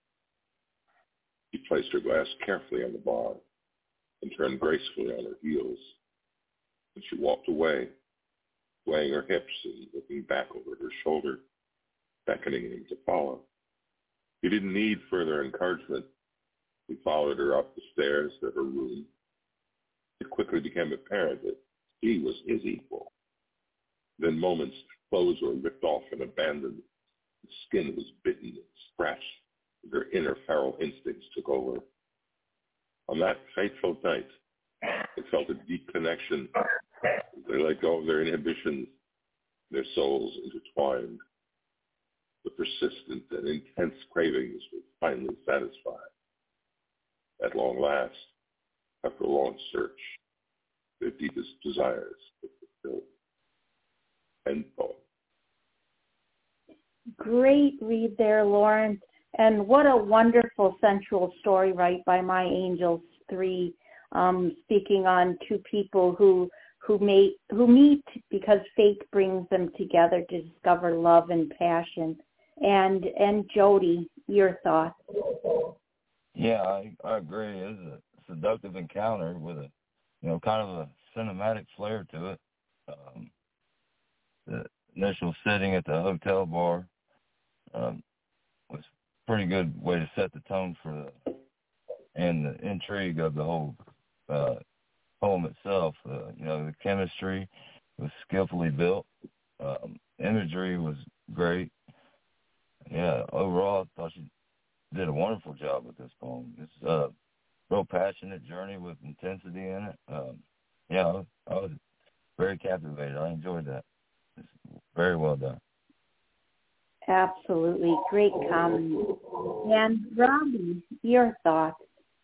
He placed her glass carefully on the bar and turned gracefully on her heels. And she walked away, swaying her hips and looking back over her shoulder, beckoning him to follow. He didn't need further encouragement. He followed her up the stairs to her room. It quickly became apparent that he was his equal. Then moments, clothes were ripped off and abandoned. The skin was bitten and scratched, and her inner feral instincts took over. On that fateful night, they felt a deep connection. They let go of their inhibitions, their souls intertwined. The persistent and intense cravings were finally satisfied. last, after a long search, their deepest desires were fulfilled. End poem.
Great read there, Lawrence. And what a wonderful sensual story, right, by My Angels three, um, speaking on two people who who meet who meet because fate brings them together to discover love and passion. And and Jody, your thoughts?
Yeah, I, I agree. It's a seductive encounter with a, you know, kind of a cinematic flair to it. Um, the initial sitting at the hotel bar um, was a pretty good way to set the tone for the, and the intrigue of the whole uh, poem itself. Uh, you know, the chemistry was skillfully built. Um, imagery was great. Yeah, overall, I thought she did a wonderful job with this poem. It's a real passionate journey with intensity in it. Um, yeah, I was, I was very captivated. I enjoyed that. It's very well done.
Absolutely. Great comment. And Robbie, your thoughts?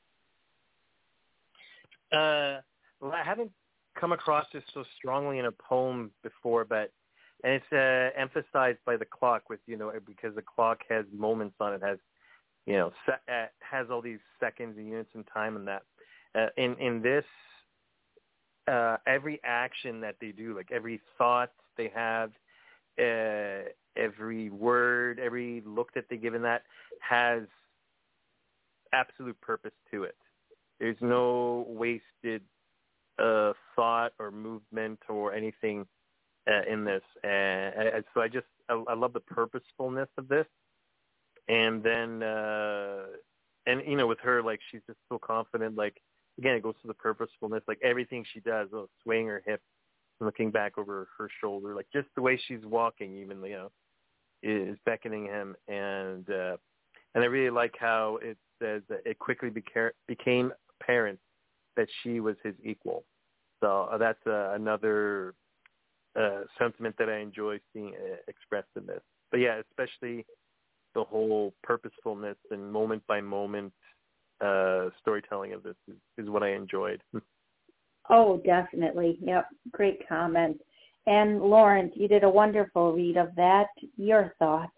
Uh, well, I haven't come across this so strongly in a poem before, but and it's uh, emphasized by the clock with, you know, because the clock has moments on it, has, you know, se- uh, has all these seconds and units in time, and that uh, in in this, uh, every action that they do, like every thought they have, uh, every word, every look that they give in that has absolute purpose to it. There's no wasted uh, thought or movement or anything uh, in this. And, and so I just, I, I love the purposefulness of this. And then, uh, and, you know, with her, like, she's just so confident. Like, again, it goes to the purposefulness. Like, everything she does, oh, swaying her hip, looking back over her shoulder, like, just the way she's walking, even, you know, is beckoning him. And, uh, and I really like how it says that it quickly beca- became apparent that she was his equal. So uh, that's uh, another uh, sentiment that I enjoy seeing uh, expressed in this. But yeah, especially the whole purposefulness and moment by moment uh, storytelling of this is, is what I enjoyed.
Oh, definitely. Yep. Great comment. And Lawrence, you did a wonderful read of that. Your thoughts?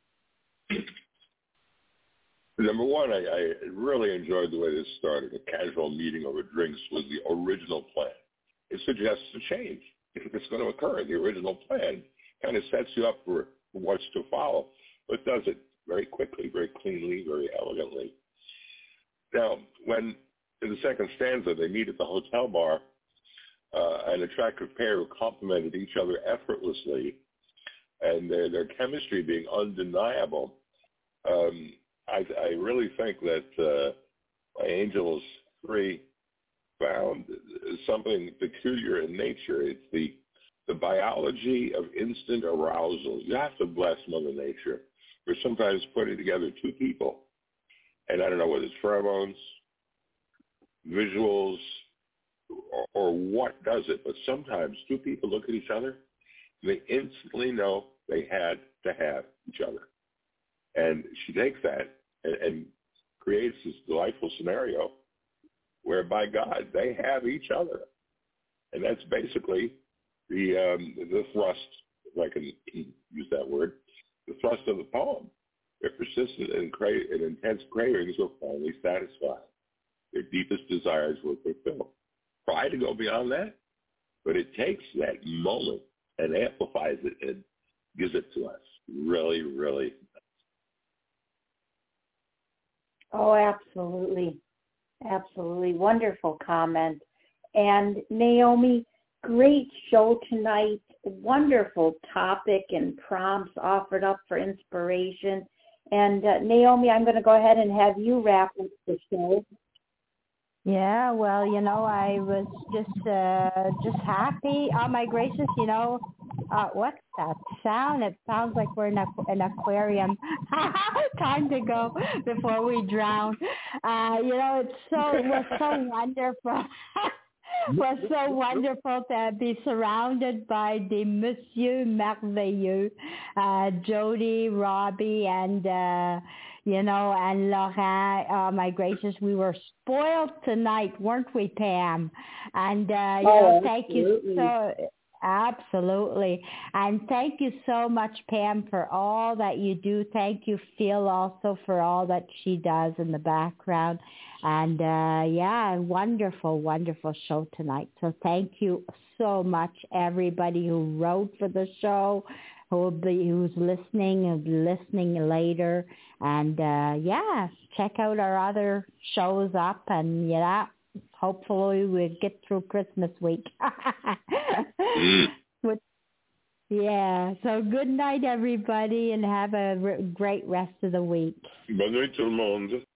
Number one, I, I really enjoyed the way this started. A casual meeting over drinks was the original plan. It suggests a change if it's going to occur. The original plan kind of sets you up for what's to follow, but does it very quickly, very cleanly, very elegantly. Now, when in the second stanza they meet at the hotel bar, uh, an attractive pair who complimented each other effortlessly, and their, their chemistry being undeniable, um, I, I really think that uh, My Angels three found something peculiar in nature. It's the the biology of instant arousal. You have to bless Mother Nature for sometimes putting together two people, and I don't know whether it's pheromones, visuals, or, or what does it, but sometimes two people look at each other, and they instantly know they had to have each other. And she takes that and, and creates this delightful scenario where, by God, they have each other. And that's basically the um, the thrust, if I can use that word, the thrust of the poem. Their persistent and, cra- and intense cravings were finally satisfied. Their deepest desires were fulfilled. Try to go beyond that, but it takes that moment and amplifies it and gives it to us. Really, really.
Oh, absolutely. Absolutely. Wonderful comment. And Naomi, great show tonight. Wonderful topic and prompts offered up for inspiration. And uh, Naomi, I'm going to go ahead and have you wrap up the show.
Yeah, well, you know, I was just uh, just happy. Oh, my gracious, you know, uh, what's that sound? It sounds like we're in a, an aquarium. Time to go before we drown. Uh, you know, it's so it was so wonderful. It was so wonderful to be surrounded by the Monsieur Merveilleux, uh, Jody, Robbie, and uh, You know, and Laurent, oh my gracious, we were spoiled tonight, weren't we, Pam? And, uh, you
oh,
know, thank
absolutely.
you so, absolutely. And thank you so much, Pam, for all that you do. Thank you, Phil, also for all that she does in the background. And, uh, yeah, wonderful, wonderful show tonight. So thank you so much, everybody who wrote for the show, who will be, who's listening and listening later. And, uh, yeah, check out our other shows up. And, yeah, hopefully we'll get through Christmas week.
mm.
With, yeah, so good night, everybody, and have a r- great rest of the week.
Bonne nuit tout le monde.